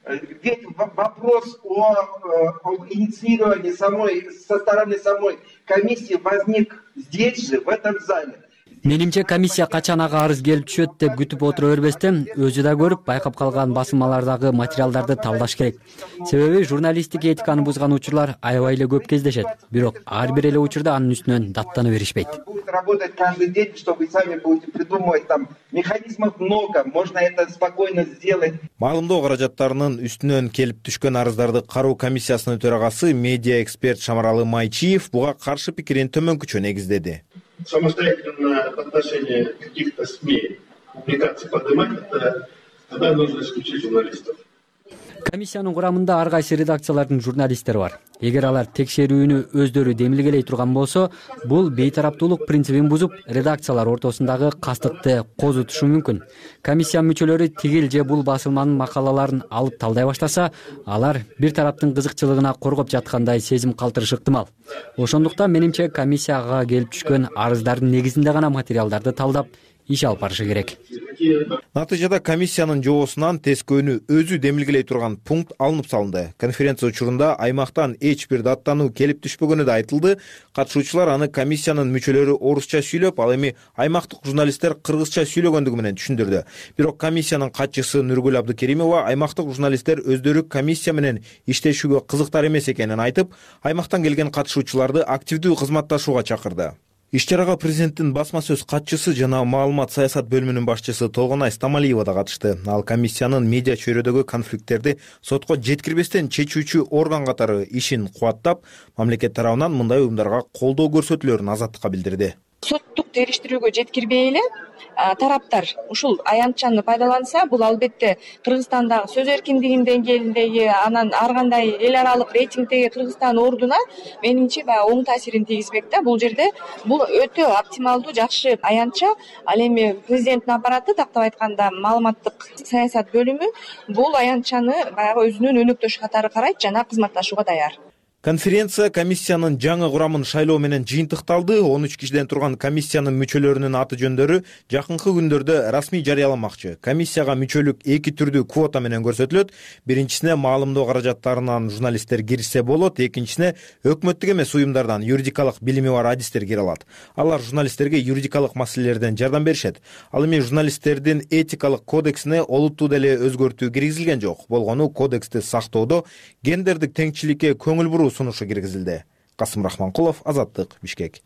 ведь вопрос о, о инициировании самой, со стороны самой комиссии возник здесь же, в этом зале. Менимче комиссия качан ага арыз келип түшөт деп күтүп отура бербестен, өзү да көрүп, байкап калган басылмалардагы материалдарды талдаш керек. Себеби журналисттик этиканы бузган учурлар аябай эле көп кездешет. Бирок ар бир эле учурда анын үстүнөн даттана беришпейт. Будет работать каждый день, что вы сами будете придумывать, там механизмов много, можно это спокойно сделать. Маалымдоо каражаттарынын үстүнөн келип түшкөн арыздарды кароо комиссиясынын төрагасы медиа эксперт Шамаралы Майчиев буга каршы пикирин төмөнкүчө негиздеди. Самостоятельно в отношении каких-то СМИ публикации поднимать, это тогда нужно исключить журналистов. Комиссиянын курамында ар кайсы редакциялардын журналисттери бар. Эгер алар текшерүүнү өздөрү демилгелей турган болсо, бул бейтараптуулук принцибин бузуп, редакциялар ортосундагы кастыкты козутушу мүмкүн. Комиссия мүчөлөрү тигил же бул басылманын макалаларын алып талдай баштаса, алар бир тараптын кызыкчылыгына коргоп жаткандай сезим калтырышы ыктымал. Ошондуктан менимче комиссияга келип түшкөн арыздардын негизинде гана материалдарды талдап, иш алып барышы керек. Натыйжада комиссиянын жоосунан тескөөнү өзү демилгелей турган пункт алынып салынды. Конференция учурунда аймактан эч бир даттануу келип түшпөгөнү да айтылды. Катышуучулар аны комиссиянын мүчөлөрү орусча сүйлөп, ал эми аймактык журналисттер кыргызча сүйлөгөндүгү менен түшүндүрдү. Бирок комиссиянын катчысы Нургүл Абдыкеримова аймактык журналисттер өздөрү комиссия менен иштешүүгө кызыктар эмес экенин айтып, аймактан келген катышуучуларды активдүү кызматташууга чакырды. Иш-чарага президенттин басма сөз катчысы жана маалымат саясат бөлүмүнүн башчысы Толгонай Стамалиева да катышты. Ал комиссиянын медиа чөйрөдөгү конфликттерди сотко жеткирбестен чечүүчү орган катары ишин кубаттап, мамлекет тарабынан мындай уюмдарга колдоо көрсөтүлөрүн азаттыкка билдирди. Соттук териштирүүгө жеткирбей эле тараптар ушул аянтчаны пайдаланса, бул албетте Кыргызстандагы сөз эркиндигинин деңгээлиндеги, анан ар кандай эл аралык рейтингдеги Кыргызстан ордуна менимче баягы оң таасирин тийгизбек да. Бул жерде бул өтө оптималдуу, жакшы аянтча. Ал эми президенттин аппараты, тактап айтканда маалыматтык саясат бөлүмү бул аянтчаны баягы өзүнүн өнөктөшү катары карайт жана кызматташууга даяр. Конференция комиссиянын жаңы курамын шайлоо менен жыйынтыкталды. он үч кишиден турган комиссиянын мүчөлөрүнүн аты жөндөрү жакынкы күндөрдө расмий жарыяламакчы. Комиссияга мүчөлүк эки түрдүү квота менен көрсөтүлөт. Биринчисине маалымдоо каражаттарынан журналисттер кирсе болот, экинчисине өкмөттүк эмес уюмдардан юридикалык билими бар адистер кире алат. Алар журналисттерге юридикалык маселелерден жардам беришет. Ал эми журналисттердин этикалык кодексине олуттуу деле өзгөртүү киргизилген жок. Болгону кодексти сактоодо гендердик теңчиликке көңүл буруу сунушу киргизилди. Касым Рахманкулов, Азаттык, Бишкек.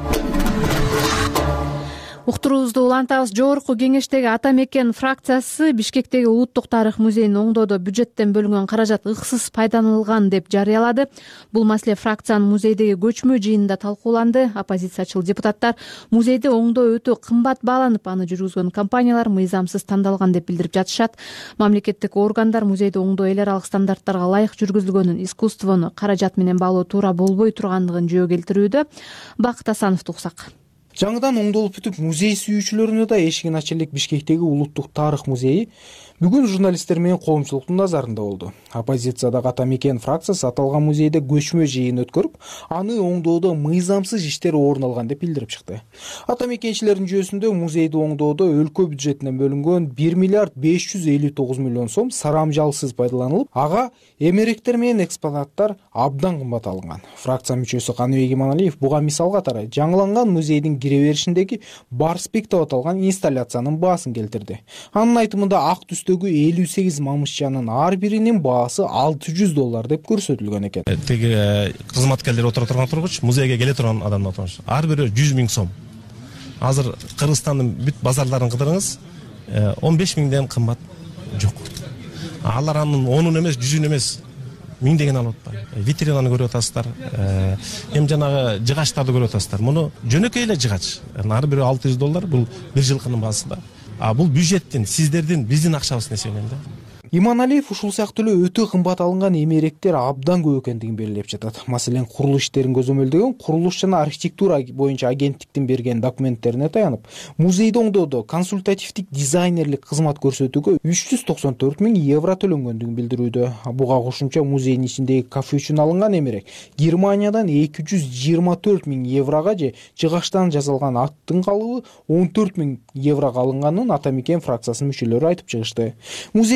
Уктуруубузду улантабыз. Жогорку кеңештеги Ата Мекен фракциясы Бишкектеги Улуттук тарых музейин оңдоодо бюджеттен бөлүнгөн каражат ыксыз пайдаланылган деп жарыялады. Бул маселе фракциянын музейдеги көчмө жыйынында талкууланды. Оппозициячыл депутаттар музейди оңдоо өтө кымбат бааланып, аны жүргүзгөн компаниялар мыйзамсыз тандалган деп билдирип жатышат. Мамлекеттик органдар музейди оңдоо эл аралык стандарттарга ылайык жүргүзүлгөнүн, искусствону каражат менен баалоо туура болбой тургандыгын жөө келтирүүдө. Бакыт Асановду уксак. Жаңыдан оңдолуп бүтүп музей сүйүүчүлөрүнө да эшигин ача элек Бишкектеги Улуттук тарых музейи бүгүн журналисттер менен коомчулуктун назарында болду. Оппозициядагы Ата Мекен фракциясы аталган музейде көчмө жыйын өткөрүп, аны оңдоодо мыйзамсыз иштер орун алган деп билдирип чыкты. Ата Мекенчилердин жүйөсүндө музейди оңдоодо өлкө бюджетинен бөлүнгөн бир миллиард беш жүз элүү тогуз миллион сом сарамжалсыз пайдаланылып, ага эмеректер менен экспонаттар абдан кымбат алынган. Фракция мүчөсү Каныбек Иманалиев буга мисал катары жаңыланган музейдин кире беришиндеги Барспек деп аталган инсталляциянын баасын келтирди. Анын айтымында ак түстөгү элүү сегиз мамышчанын ар биринин баасы алты жүз доллар деп көрсөтүлгөн экен. Теги кызматкерлер отура турган тургуч, музейге келе турган адамдар тургуч. Ар бири жүз миң сом. Азыр Кыргызстандын бүт базарларын кыдырыңыз, он беш миңден кымбат жок. Алар анын онун эмес, жүзүн эмес, миңдеген алып атпайбы. Витринаны көрүп атасыздар, эми жанагы жыгачтарды көрүп атасыздар. Муну жөнөкөй эле жыгач. Ар бири алты жүз доллар, бул бир жылкынын баасы да. А бул бюджеттин, сиздердин, биздин акчабызын эсебинен да. Иманалиев ушул сыяктуу эле өтө кымбат алынган эмеректер абдан көп экендигин белгилеп жатат. Маселен, курулуш иштерин көзөмөлдөгөн курулуш жана архитектура боюнча агенттиктин берген документтерине таянып, музейди оңдоодо консультативдик дизайнерлик кызмат көрсөтүүгө үч жүз токсон төрт миң евро төлөнгөндүгүн билдирүүдө. Буга кошумча музейдин ичиндеги кафе үчүн алынган эмерек Германиядан эки жүз жыйырма төрт миң еврога же жыгачтан жасалган аттын калыбы он төрт миң еврого алынганын Ата Мекен фракциясынын мүчөлөрү айтып чыгышты. Музейдин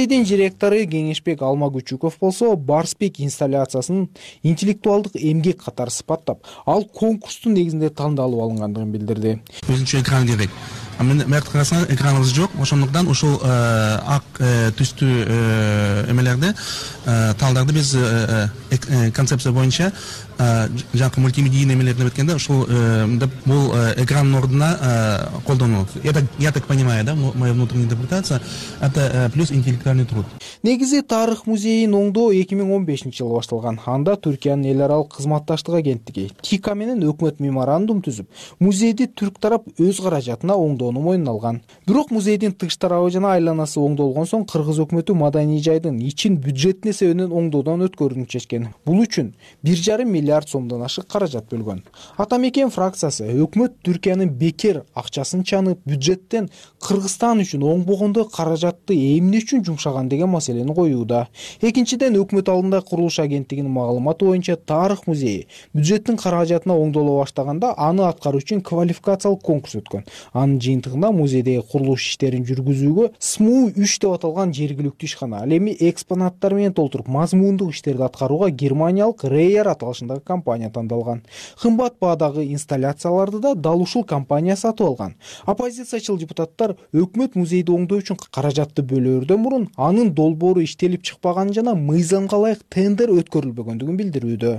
директору Кеңешбек Алмагүчүков болсо Барспек инсталляциясынын интеллектуалдык эмгек катары сыпаттап, ал конкурстун негизинде тандалып алынгандыгын билдирди. Өзүнчө экран керек. Мына карасаңыз экраныбыз жок. Ошондуктан ушул ак түстүү эмелерди, талдарды биз концепция боюнча жаңы мультимедийный эмелерди өткөндө ушул бул экранын ордуна колдонуу. Я так понимаю, да, моя внутренняя интерпретация, это плюс интеллектуальный труд. Негизи тарых музейин оңдоо эки миң он бешинчи жылы башталган. Анда Түркиянын эл аралык кызматташтык агенттиги ТИКА менен өкмөт меморандум түзүп, музейди түрк тарап өз каражатына оңдоону мойнуна алган. Бирок музейдин тыш тарабы жана айланасы оңдолгон соң кыргыз өкмөтү маданий жайдын ичин бюджетин эсебинен оңдоодон өткөрүүнү чечкен. Бул үчүн бир жарым миллиард сомдон ашык каражат бөлгөн. Ата мекен фракциясы өкмөт Түркиянын бекер акчасын чанып, бюджеттен Кыргызстан үчүн оңбогондо каражатты эмне үчүн жумшаган деген маселени коюуда. Экинчиден, өкмөт алдында курулуш агенттигинин маалыматы боюнча тарых музейи бюджеттин каражатына оңдоло баштаганда аны аткаруу үчүн квалификациялык конкурс өткөн. Анын жыйынтыгында музейдеги курулуш иштерин жүргүзүүгө СМУ үч деп аталган жергиликтүү ишкана, ал эми экспонаттар менен толтуруп мазмундук иштерди аткарууга германиялык Рейер аталышындагы компания тандалган. Кымбат баадагы инсталляцияларды да дал ушул компания сатып алган. Оппозициячыл депутаттар өкмөт музейди оңдоо үчүн каражатты бөлөөрдөн мурун анын долбоору иштелип чыкпаганын жана мыйзамга ылайык тендер өткөрүлбөгөндүгүн билдирүүдө.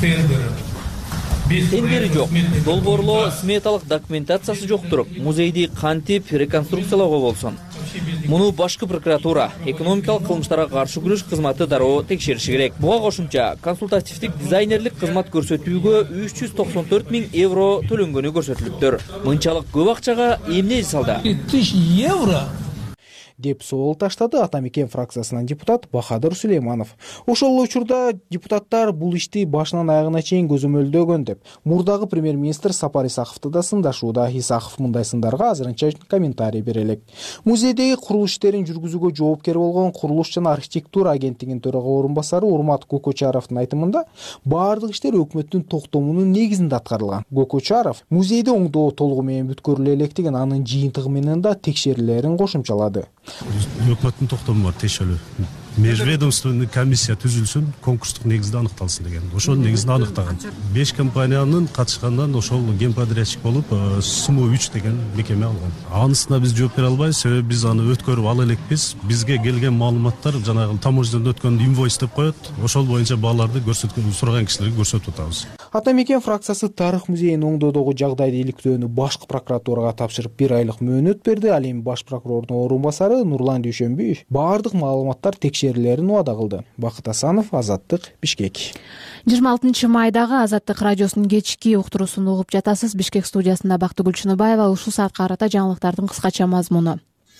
Тендери жок, долбоорлоо сметалык документациясы жоктур. Музейди кантип реконструкциялоого болсун. Муну башкы прокуратура, экономикалык кылмыштарга каршы күрөш кызматы дароо текшериши керек. Буга кошумча консультативдик дизайнерлик кызмат көрсөтүүгө үч жүз токсон төрт миң евро төлөнгөнү көрсөтүлүптүр. Мынчалык көп акчага эмне салда? тысяч евро деп соол таштады Ата мекен фракциясынан депутат Бахадыр Сулейманов. Ошол учурда депутаттар бул ишти башынан аягына чейин көзөмөлдөгөн деп мурдагы премьер-министр Сапар Исаковду да сындашууда. Исаков мындай сындарга азырынча комментарий бере элек. Музейдеги курулуш иштерин жүргүзүүгө жоопкер болгон курулуш жана архитектура агенттигинин төрага орун басары Урмат Кокочаровдун айтымында баардык иштер өкмөттүн токтомунун негизинде аткарылган. Кокочаров музейди оңдоо толугу менен бүткөрүлө электигин, анын жыйынтыгы менен да текшерүүлөрүн кошумчалады. Өкмөттүн токтому бар, тиешелүү. Межведомственный комиссия түзүлсүн, конкурстук негизде аныкталсын деген. Ошол негизде аныктаган. беш компаниянын катышкандан ошол генподрядчик болуп СМУ үч деген мекеме алган. Анысына биз жооп бере албайбыз, себеби биз аны өткөрүп ала элекпиз. Бизге келген маалыматтар жанагы таможнядан өткөн инвойс деп коет. Ошол боюнча бааларды көрсөткөн, сураган кишилерге көрсөтүп атабыз. Ата мекен фракциясы тарых музейин оңдоодогу жагдайды иликтөөнү башкы прокуратурага тапшырып бир айлык мөөнөт берди. Ал эми баш прокурордун орун басары Нурлан Дүйшөнбиев баардык маалыматтар текшерүүлөрүн убада кылды. Бакыт Асанов, Азаттык, Бишкек. жыйырма алтынчы майдагы Азаттык радиосунун кечки уктуруусун угуп жатасыз. Бишкек студиясында Бактыгүл Чыныбаева. Ушул саатка карата жаңылыктардын кыскача мазмуну.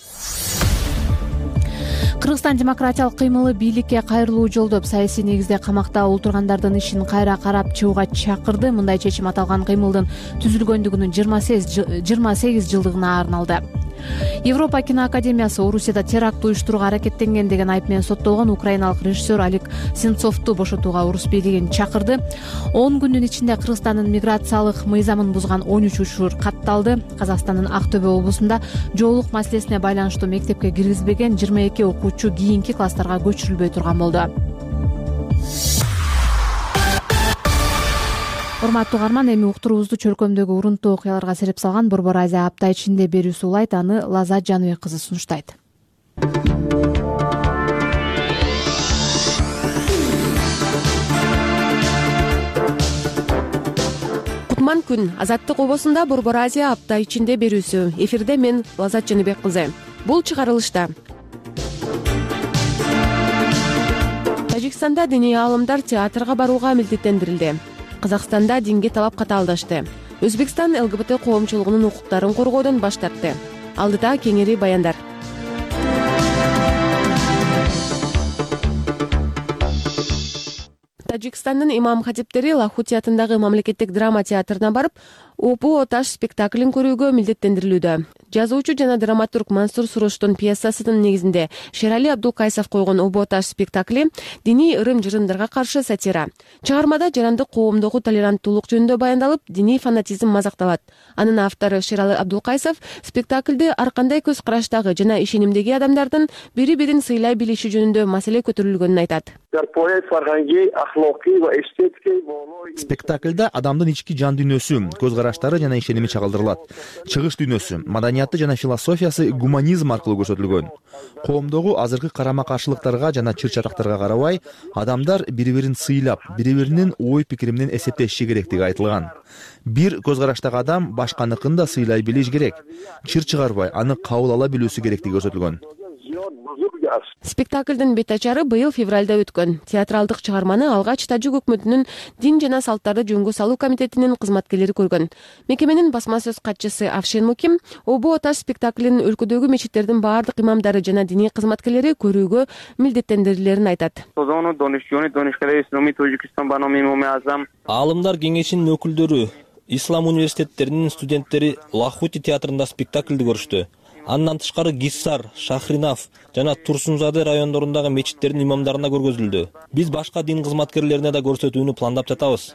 Кыргызстан демократиялык кыймылы бийликке кайрылуу жолдоп саясий негизде камакта отургандардын ишин кайра карап чыгууга чакырды. Мындай чечим аталган кыймылдын түзүлгөндүгүнүн жыйырма сегиз жылдыгына арналды. Европа киноакадемиясы Орусияда теракт уюштурууга аракеттенген деген айып менен соттолгон украиналык режиссер Алик Сенцовду бошотууга Орус бийлигин чакырды. он күндүн ичинде Кыргызстандын миграциялык мыйзамын бузган он үч учур катталды. Казакстандын Ак Төбө облусунда жоолук маселесине байланыштуу мектепке киргизбеген жыйырма эки окуучу кийинки класстарга көчүрүлбөй турган болду. Урматтуу угарман, эми уктуруубузду чөлкөмдөгү урунттуу окуяларга сереп салган Борбор Азия апта ичинде берүүсү улайт. Аны Лазат Жаныбек кызы сунуштайт. Кутман күн. Азаттык обосунда Борбор Азия апта ичинде берүүсү. Эфирде мен Лазат Жаныбек кызы. Бул чыгарылышта Тажикстанда диний аалымдар театрга барууга милдеттендирилди. Казакстанда динге талап катаалдашты. Өзбекстан ЛГБТ коомчулугунун укуктарын коргоодон баш тартты. Алдыда кеңири баяндар. Тажикстандын имам хатиптери Лахути атындагы мамлекеттик драма театрына барып, опу таш спектаклин көрүүгө милдеттендирилүүдө. Жазуучу жана драматург Мансур Суруштун пьесасынын негизинде Шерали Абдулкайсов койгон Опу таш спектакли диний ырым-жырымдарга каршы сатира. Чыгармада жарандык коомдогу толеранттуулук жөнүндө баяндалып, диний фанатизм мазакталат. Анын автору Шерали Абдулкайсов спектакльде ар кандай көз караштагы жана ишенимдеги адамдардын бири-бирин сыйлай билиши жөнүндө маселе көтөрүлгөнүн айтат. Спектакльда адамдын ички жан дүйнөсү, көз караштары жана ишеними чагылдырылат. Чыгыш дүйнөсү, маданияты жана философиясы гуманизм аркылуу көрсөтүлгөн. Коомдогу азыркы карама-каршылыктарга жана чыр-чатактарга карабай, адамдар бири-бирин сыйлап, бири-биринин ой-пикири менен эсептешиши керектиги айтылган. Бир көз караштагы адам башканыкын да сыйлай билиш керек. Чыр чыгарбай, аны кабыл ала билүүсү керектиги көрсөтүлгөн. Спектаклдын бет ачары быйыл февралда өткөн. Театралдык чыгарманы алгач Тажик өкмөтүнүн дин жана салттарды жөнгө салуу комитетинин кызматкерлери көргөн. Мекеменин басма сөз катчысы Авшен Муким Опу таш спектаклин өлкөдөгү мечиттердин баардык имамдары жана диний кызматкерлери көрүүгө милдеттендирилерин айтат. Аалымдар кеңешинин өкүлдөрү, ислам университеттеринин студенттери Лахути театрында спектакльди көрүштү. Андан тышкары Гиссар, Шахринав жана Турсунзаде райондорундагы мечиттердин имамдарына көргөзүлдү. Биз башка дин кызматкерлерине да көрсөтүүнү пландап жатабыз.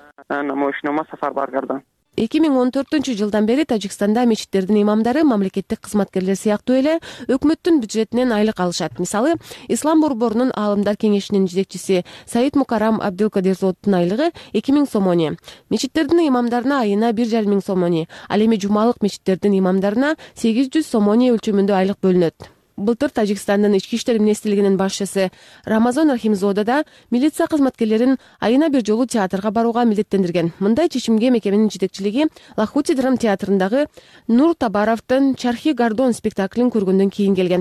эки миң он төртүнчү жылдан бери Тажикстанда мечиттердин имамдары мамлекеттик кызматкерлер сыяктуу эле өкмөттүн бюджетинен айлык алышат. Мисалы, Ислам борборунун аалымдар кеңешинин жетекчиси Саид Мукарам Абдулкадирзоддун айлыгы эки миң сомони. Мечиттердин имамдарына айына бир жарым миң сомони, ал эми жумалык мечиттердин имамдарына сегиз жүз сомони өлчөмүндө айлык бөлүнөт. Былтыр Тажикстандын ички иштер министрлигинин башчысы Рамазон Рахимзода да милиция кызматкерлерин айына бир жолу театрга барууга милдеттендирген. Мындай чечимге мекеменин жетекчилиги Лахути драм театрындагы Нур Табаровдун Чархи Гардон спектаклин көргөндөн кийин келген.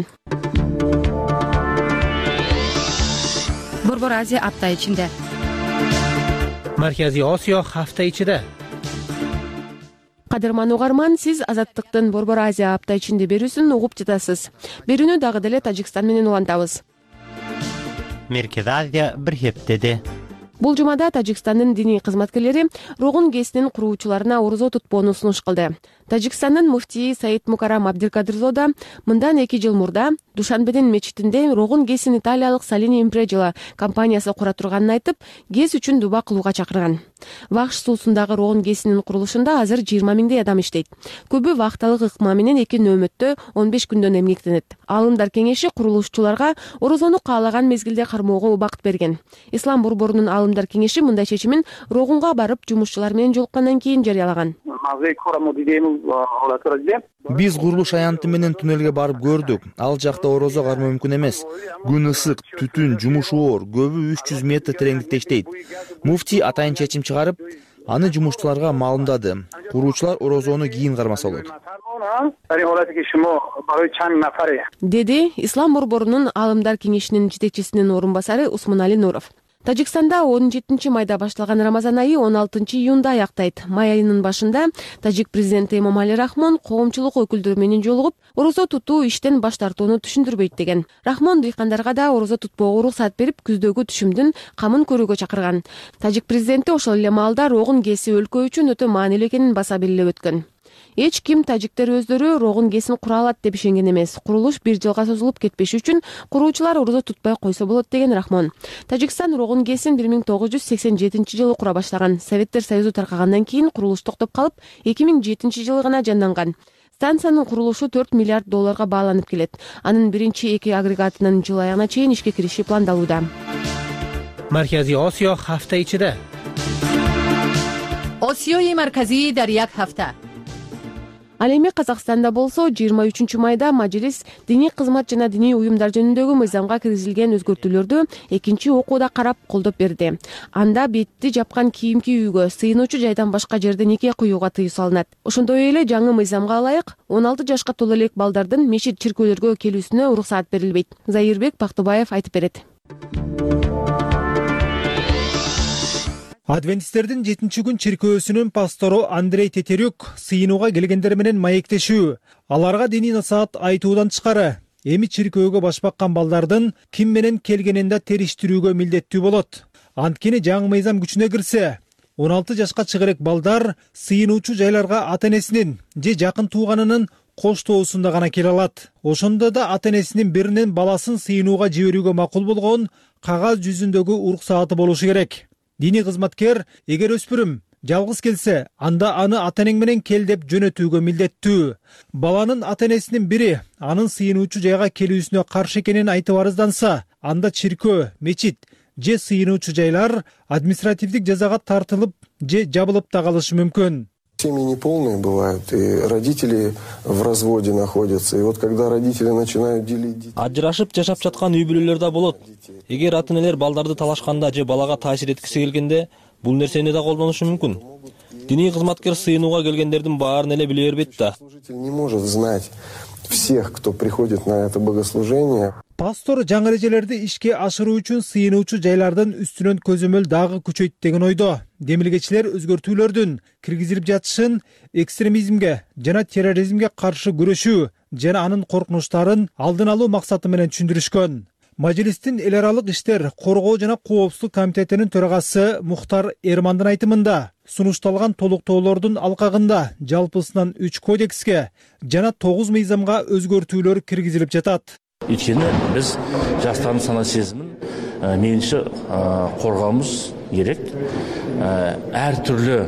Борбор Азия апта ичинде. Марказий Осиё hafta ichida. Кадырман угарман, сиз Азаттыктын Борбор Азия апта ичинде берүүсүн угуп жатасыз. Берүүнү дагы деле Тажикстан менен улантабыз. Меркез Азия бир хептеде. Бул жумада Тажикстандын диний кызматкерлери Рогун ГЭСинин куруучуларына орозо тутпоону сунуш кылды. Тажикстандын муфтии Саид Мукарам Абдулкадирзода мындан эки жыл мурда Душанбедин мечитинде Рогун ГЭСин италиялык Салини Импреджила компаниясы кура турганын айтып, ГЭС үчүн дуба кылууга чакырган. Вахш суусундагы Рогун ГЭСинин курулушунда азыр жыйырма миңдей адам иштейт. Көбү вакталык ыкма менен эки нөөмөттө он беш күндөн эмгектенет. Аалымдар кеңеши курулушчуларга орозону каалаган мезгилде кармоого убакыт берген. Ислам борборунун аалымдар кеңеши мындай чечимин Рогунга барып жумушчулар менен жолуккандан кийин жарыялаган. Биз курулуш аянты менен туннелге барып көрдүк. Ал жакта орозо кармоо мүмкүн эмес. Күн ысык, түтүн, жумуш оор, көбү үч жүз метр тереңдикте иштейт. Муфтий атайын чечим чыгарып, аны жумушчуларга маалымдады. Куруучулар орозону кийин кармаса болот. Деди Ислам борборунун аалымдар кеңешинин жетекчисинин орун басары Усмунали Нуров. Тажикстанда он жетинчи майда башталган Рамазан айы он алтынчы июнда аяктайт. Май айынын башында Тажик президенти Эмомали Рахмон коомчулук өкүлдөрү менен жолугуп, орозо тутуу иштен баш тартууну түшүндүрбөйт деген. Рахмон дыйкандарга да орозо тутпоого уруксат берип, күздөгү түшүмдүн камын көрүүгө чакырган. Тажик президенти ошол эле маалда Рогун ГЭСи өлкө үчүн өтө маанилүү экенин баса белгилеп өткөн. Эч ким тажиктер өздөрү Рогун ГЭСин кура алат деп ишенген эмес. Курулуш бир жылга созулуп кетпеши үчүн куруучулар орозо тутпай койсо болот деген Рахмон. Тажикстан Рогун ГЭСин бир миң тогуз жүз сексен жетинчи жылы кура баштаган. Советтер Союзу таркагандан кийин курулуш токтоп калып, эки миң жетинчи жылы гана жанданган. Станциянын курулушу төрт миллиард долларга бааланып келет. Анын биринчи эки агрегатынын жыл аягына чейин ишке кириши пландалууда. Марказий Осиё hafta ichida. Осиёи марказии дар як ҳафта. Ал эми Казакстанда болсо жыйырма үчүнчү майда мажилис диний кызмат жана диний уюмдар жөнүндөгү мыйзамга киргизилген өзгөртүүлөрдү экинчи окууда карап колдоп берди. Анда бетти жапкан кийимки үйгө, сыйынуучу жайдан башка жерде нике куюуга тыюу салынат. Ошондой эле жаңы мыйзамга ылайык он алты жашка толо элек балдардын мечит чиркөөлөргө келүүсүнө уруксаат берилбейт. Заирбек Бактыбаев айтып берет. Адвентисттердин жетинчи күн чиркөөсүнүн пастору Андрей Тетерюк сыйынууга келгендер менен маектешүү, аларга диний насаат айтуудан тышкары эми чиркөөгө баш баккан балдардын ким менен келгенин да териштирүүгө милдеттүү болот. Анткени жаңы мыйзам күчүнө кирсе, он алты жашка чыгарек балдар сыйынуучу жайларга ата энесинин же жакын тууганынын коштоосунда гана келе алат. Ошондо да ата энесинин биринен баласын сыйынууга жиберүүгө макул болгон кагаз жүзүндөгү уруксааты болушу керек. Диний кызматкер эгер өспүрүм жалгыз келсе, анда аны ата энең менен кел деп жөнөтүүгө милдеттүү. Баланын ата энесинин бири анын сыйынуучу жайга келүүсүнө каршы экенин айтып арызданса, анда чиркөө, мечит же сыйынуучу жайлар административдик жазага тартылып же жабылып да калышы мүмкүн. Семьи неполные бывают, и родители в разводе находятся. И вот когда родители начинают делить детей... Ажырашып жашап жаткан үй бүлөлөр да болот. Эгер ата энелер балдарды талашканда же балага таасир эткиси келгенде, бул нерсени да колдонушу мүмкүн. Диний кызматкер сыйынууга келгендердин баарын эле биле бербейт да. Служитель не может знать всех, кто приходит на это богослужение. Пастор жаңы эрежелерди ишке ашыруу үчүн сыйынуучу жайлардын үстүнөн көзөмөл дагы күчөйт деген ойдо. Демилгечилер өзгөртүүлөрдүн киргизилип жатышын экстремизмге жана терроризмге каршы күрөшүү жана анын коркунучтарын алдын алуу максаты менен түшүндүрүшкөн. Мажлистин эл аралык иштер коргоо жана коопсуздук комитетинин төрагасы Мухтар Эрмандын айтымында, сунушталган толуктоолордун алкагында жалпысынан үч кодекске жана тогуз мыйзамга өзгөртүүлөр киргизилип жатат. Өйткені біз жастардың сана сезімін мейлінше қорғауымыз керек. Әр түрлі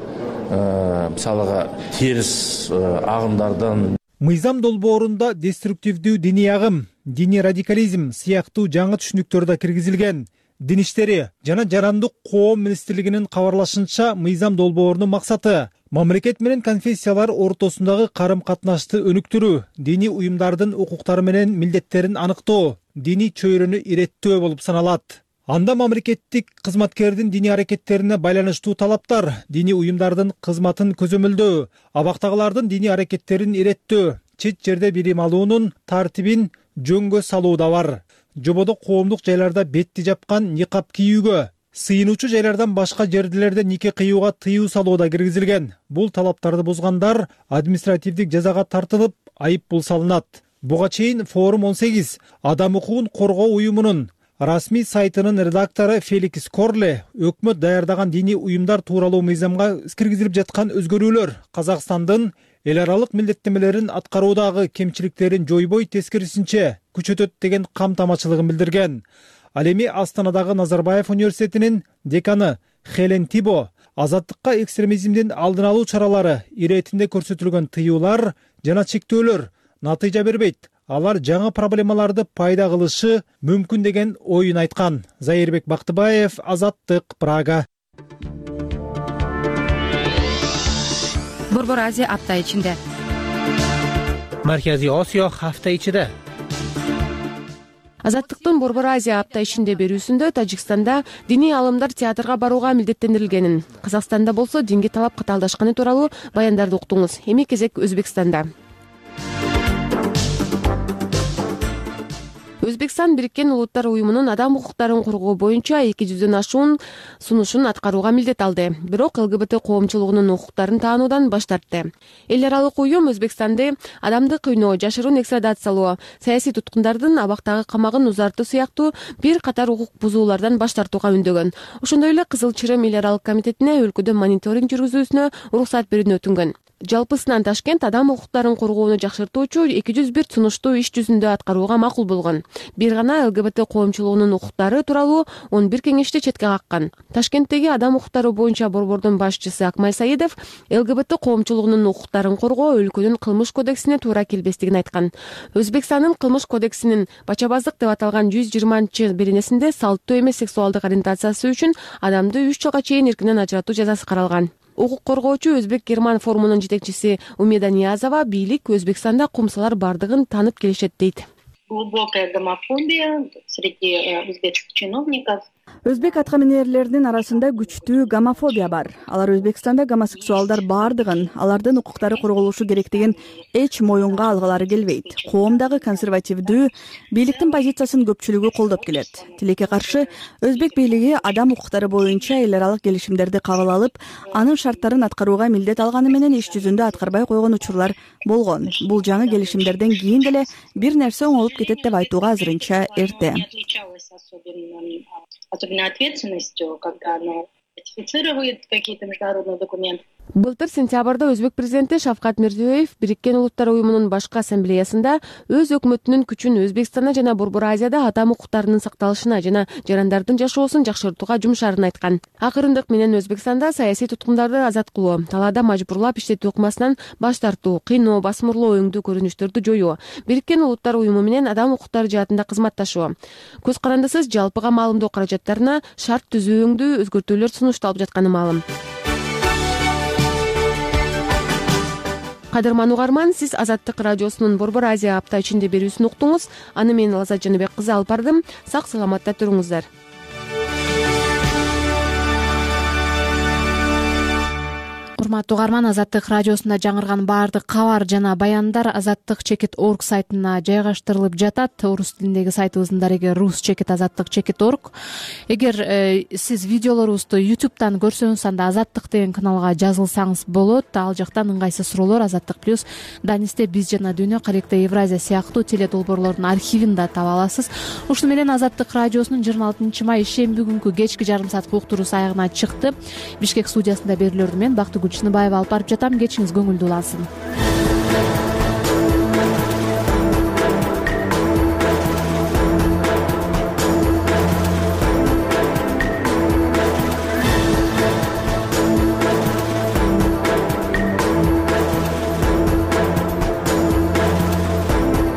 мысалыға теріс ағымдардан. Мыйзам долбоорунда деструктивдүү диний агым, диний радикализм сыяктуу жаңы түшүнүктөр да киргизилген. Дин иштери жана жарандык коом министрлигинин кабарлашынча, мыйзам долбоорунун максаты мамлекет менен конфессиялар ортосундагы карым катнашты өнүктүрүү, диний уюмдардын укуктары менен милдеттерин аныктоо, диний чөйрөнү иреттөө болуп саналат. Анда мамлекеттик кызматкердин диний аракеттерине байланыштуу талаптар, диний уюмдардын кызматын көзөмөлдөө, абактагылардын диний аракеттерин иреттөө, чет жерде билим алуунун тартибин жөнгө салуу да бар. Жободо коомдук жайларда бетти жапкан никап кийүүгө, сыйынуучу жайлардан башка жердилерде нике кыюуга тыюу салуу да киргизилген. Бул талаптарды бузгандар административдик жазага тартылып, айып пул салынат. Буга чейин Форум он сегиз адам укугун коргоо уюмунун расмий сайтынын редактору Феликс Корле өкмөт даярдаган диний уюмдар тууралуу мыйзамга киргизилип жаткан өзгөрүүлөр Казакстандын эл аралык милдеттемелерин аткаруудагы кемчиликтерин жойбой, тескерисинче күчөтөт деген камтамачылыгын билдирген. Ал эми Астанадагы Назарбаев университетинин деканы Хелен Тибо азаттыкка экстремизмдин алдын алуу чаралары иретинде көрсөтүлгөн тыюулар жана чектөөлөр натыйжа бербейт. Алар жаңы проблемаларды пайда кылышы мүмкүн деген оюн айткан. Зайырбек Бактыбаев, Азаттык, Прага. Борбор Азия апта ичинде. Марказий Осиё hafta ичиде. Азаттыктын Борбор Азия апта ичинде берүүсүндө Тажикстанда диний алымдар театрга барууга милдеттендирилгенин, Казакстанда болсо динге талап катаалдашканы тууралуу баяндарды уктуңуз. Эми кезек Өзбекстанда. Өзбекстан Бириккен Улуттар уюмунун адам укуктарын коргоо боюнча эки жүздөн ашуун сунушун аткарууга милдет алды. Бирок ЛГБТ коомчулугунун укуктарын таануудан баш тартты. Эл аралык уюм Өзбекстанды адамды кыйноо, жашыруун экстрадациялоо, саясий туткундардын абактагы камагын узартуу сыяктуу бир катар укук бузуулардан баш тартууга үндөгөн. Ошондой эле Кызыл Чырым эл аралык комитетине өлкөдө мониторинг жүргүзүүсүнө уруксат берүүнү өтүнгөн. Жалпысынан Ташкент адам укуктарын коргоону жакшыртуучу эки жүз бир сунушту иш жүзүндө аткарууга макул болгон. Бир гана ЛГБТ коомчулугунун укуктары тууралуу он бир кеңешти четке каккан. Ташкенттеги адам укуктары боюнча борбордун башчысы Акмал Саидов ЛГБТ коомчулугунун укуктарын коргоо өлкөнүн кылмыш кодексине туура келбестигин айткан. Өзбекстандын кылмыш кодексинин бачабаздык деп аталган жүз жыйырманчы беренесинде салттуу эмес сексуалдык ориентациясы үчүн адамды үч жылга чейин эркинен ажыратуу жазасы каралган. Укук коргоочу Өзбек-Герман форумунун жетекчиси Умеда Ниязова бийлик Өзбекстанда кумсалар бардыгын танып келишет дейт. Глубокая гомофобия среди узбекских чиновников. Өзбек аткаминерлеринин арасында күчтүү гомофобия бар. Алар Өзбекстанда гомосексуалдар бардыгын, алардын укуктары корголушу керектигин эч моюнга алгылары келбейт. Коомдагы консервативдүү бийликтин позициясын көпчүлүгү колдоп келет. Тилекке каршы Өзбек бийлиги адам укуктары боюнча эл аралык келишимдерди кабыл алып, анын шарттарын аткарууга милдет алганы менен иш жүзүндө аткарбай койгон учурлар болгон. Бул жаңы келишимдерден кийин деле бир нерсе оңолуп кетет деп айтууга азырынча эрте. Особенно ответственностью, когда на этих ратифицирует какие-то международные документы. Былтыр сентябрда өзбек президенти Шавкат Мирзиёев Бириккен Улуттар уюмунун башкы ассамблеясында өз өкмөтүнүн күчүн Өзбекстанда жана Борбор Азияда адам укуктарынын сакталышына жана жарандардын жашоосун жакшыртууга жумшаарын айткан. Акырындык менен Өзбекстанда саясий туткундарды азат кылуу, талаада мажбурлап иштетүү ыкмасынан баш тартуу, кыйноо, басмырлоо өңдүү көрүнүштөрдү жоюу, Бириккен Улуттар уюму менен адам укуктары жаатында кызматташуу, көз карандысыз жалпыга маалымдоо каражаттарына шарт түзүү өңдүү өзгөртүүлөр сунушталып жатканы маалым. Кадырман угарман, сиз Азаттык радиосунун Борбор Азия апта ичинде берүүсүн уктуңуз. Аны мен Лазат Жаныбек кызы алып бардым. Сак саламатта туруңуздар. Урматтуу угарман, Азаттык радиосунда жаңырган баардык кабар жана баяндар азаттык чекит орг сайтына жайгаштырылып жатат. Орус тилиндеги сайтыбыздын дареги рус чекит азаттык чекит орг. Эгер э, сиз видеолорубузду ютубтан көрсөңүз, анда Азаттык деген каналга жазылсаңыз болот. Ал жактан ыңгайсыз суроолор, Азаттык плюс, Данисте биз жана Дүйнө, Каректе Евразия сыяктуу теледолбоорлордун архивин да таба аласыз. Ушуну менен Азаттык радиосунун жыйырма алтынчы май ишемби күнкү кечки жарым саат уктуруусу аягына чыкты. Бишкек студиясында берүүлөрдү мен Бактыгүл Чыныбаева алып барып жатам. Кечиңиз көңүлдүү улансын.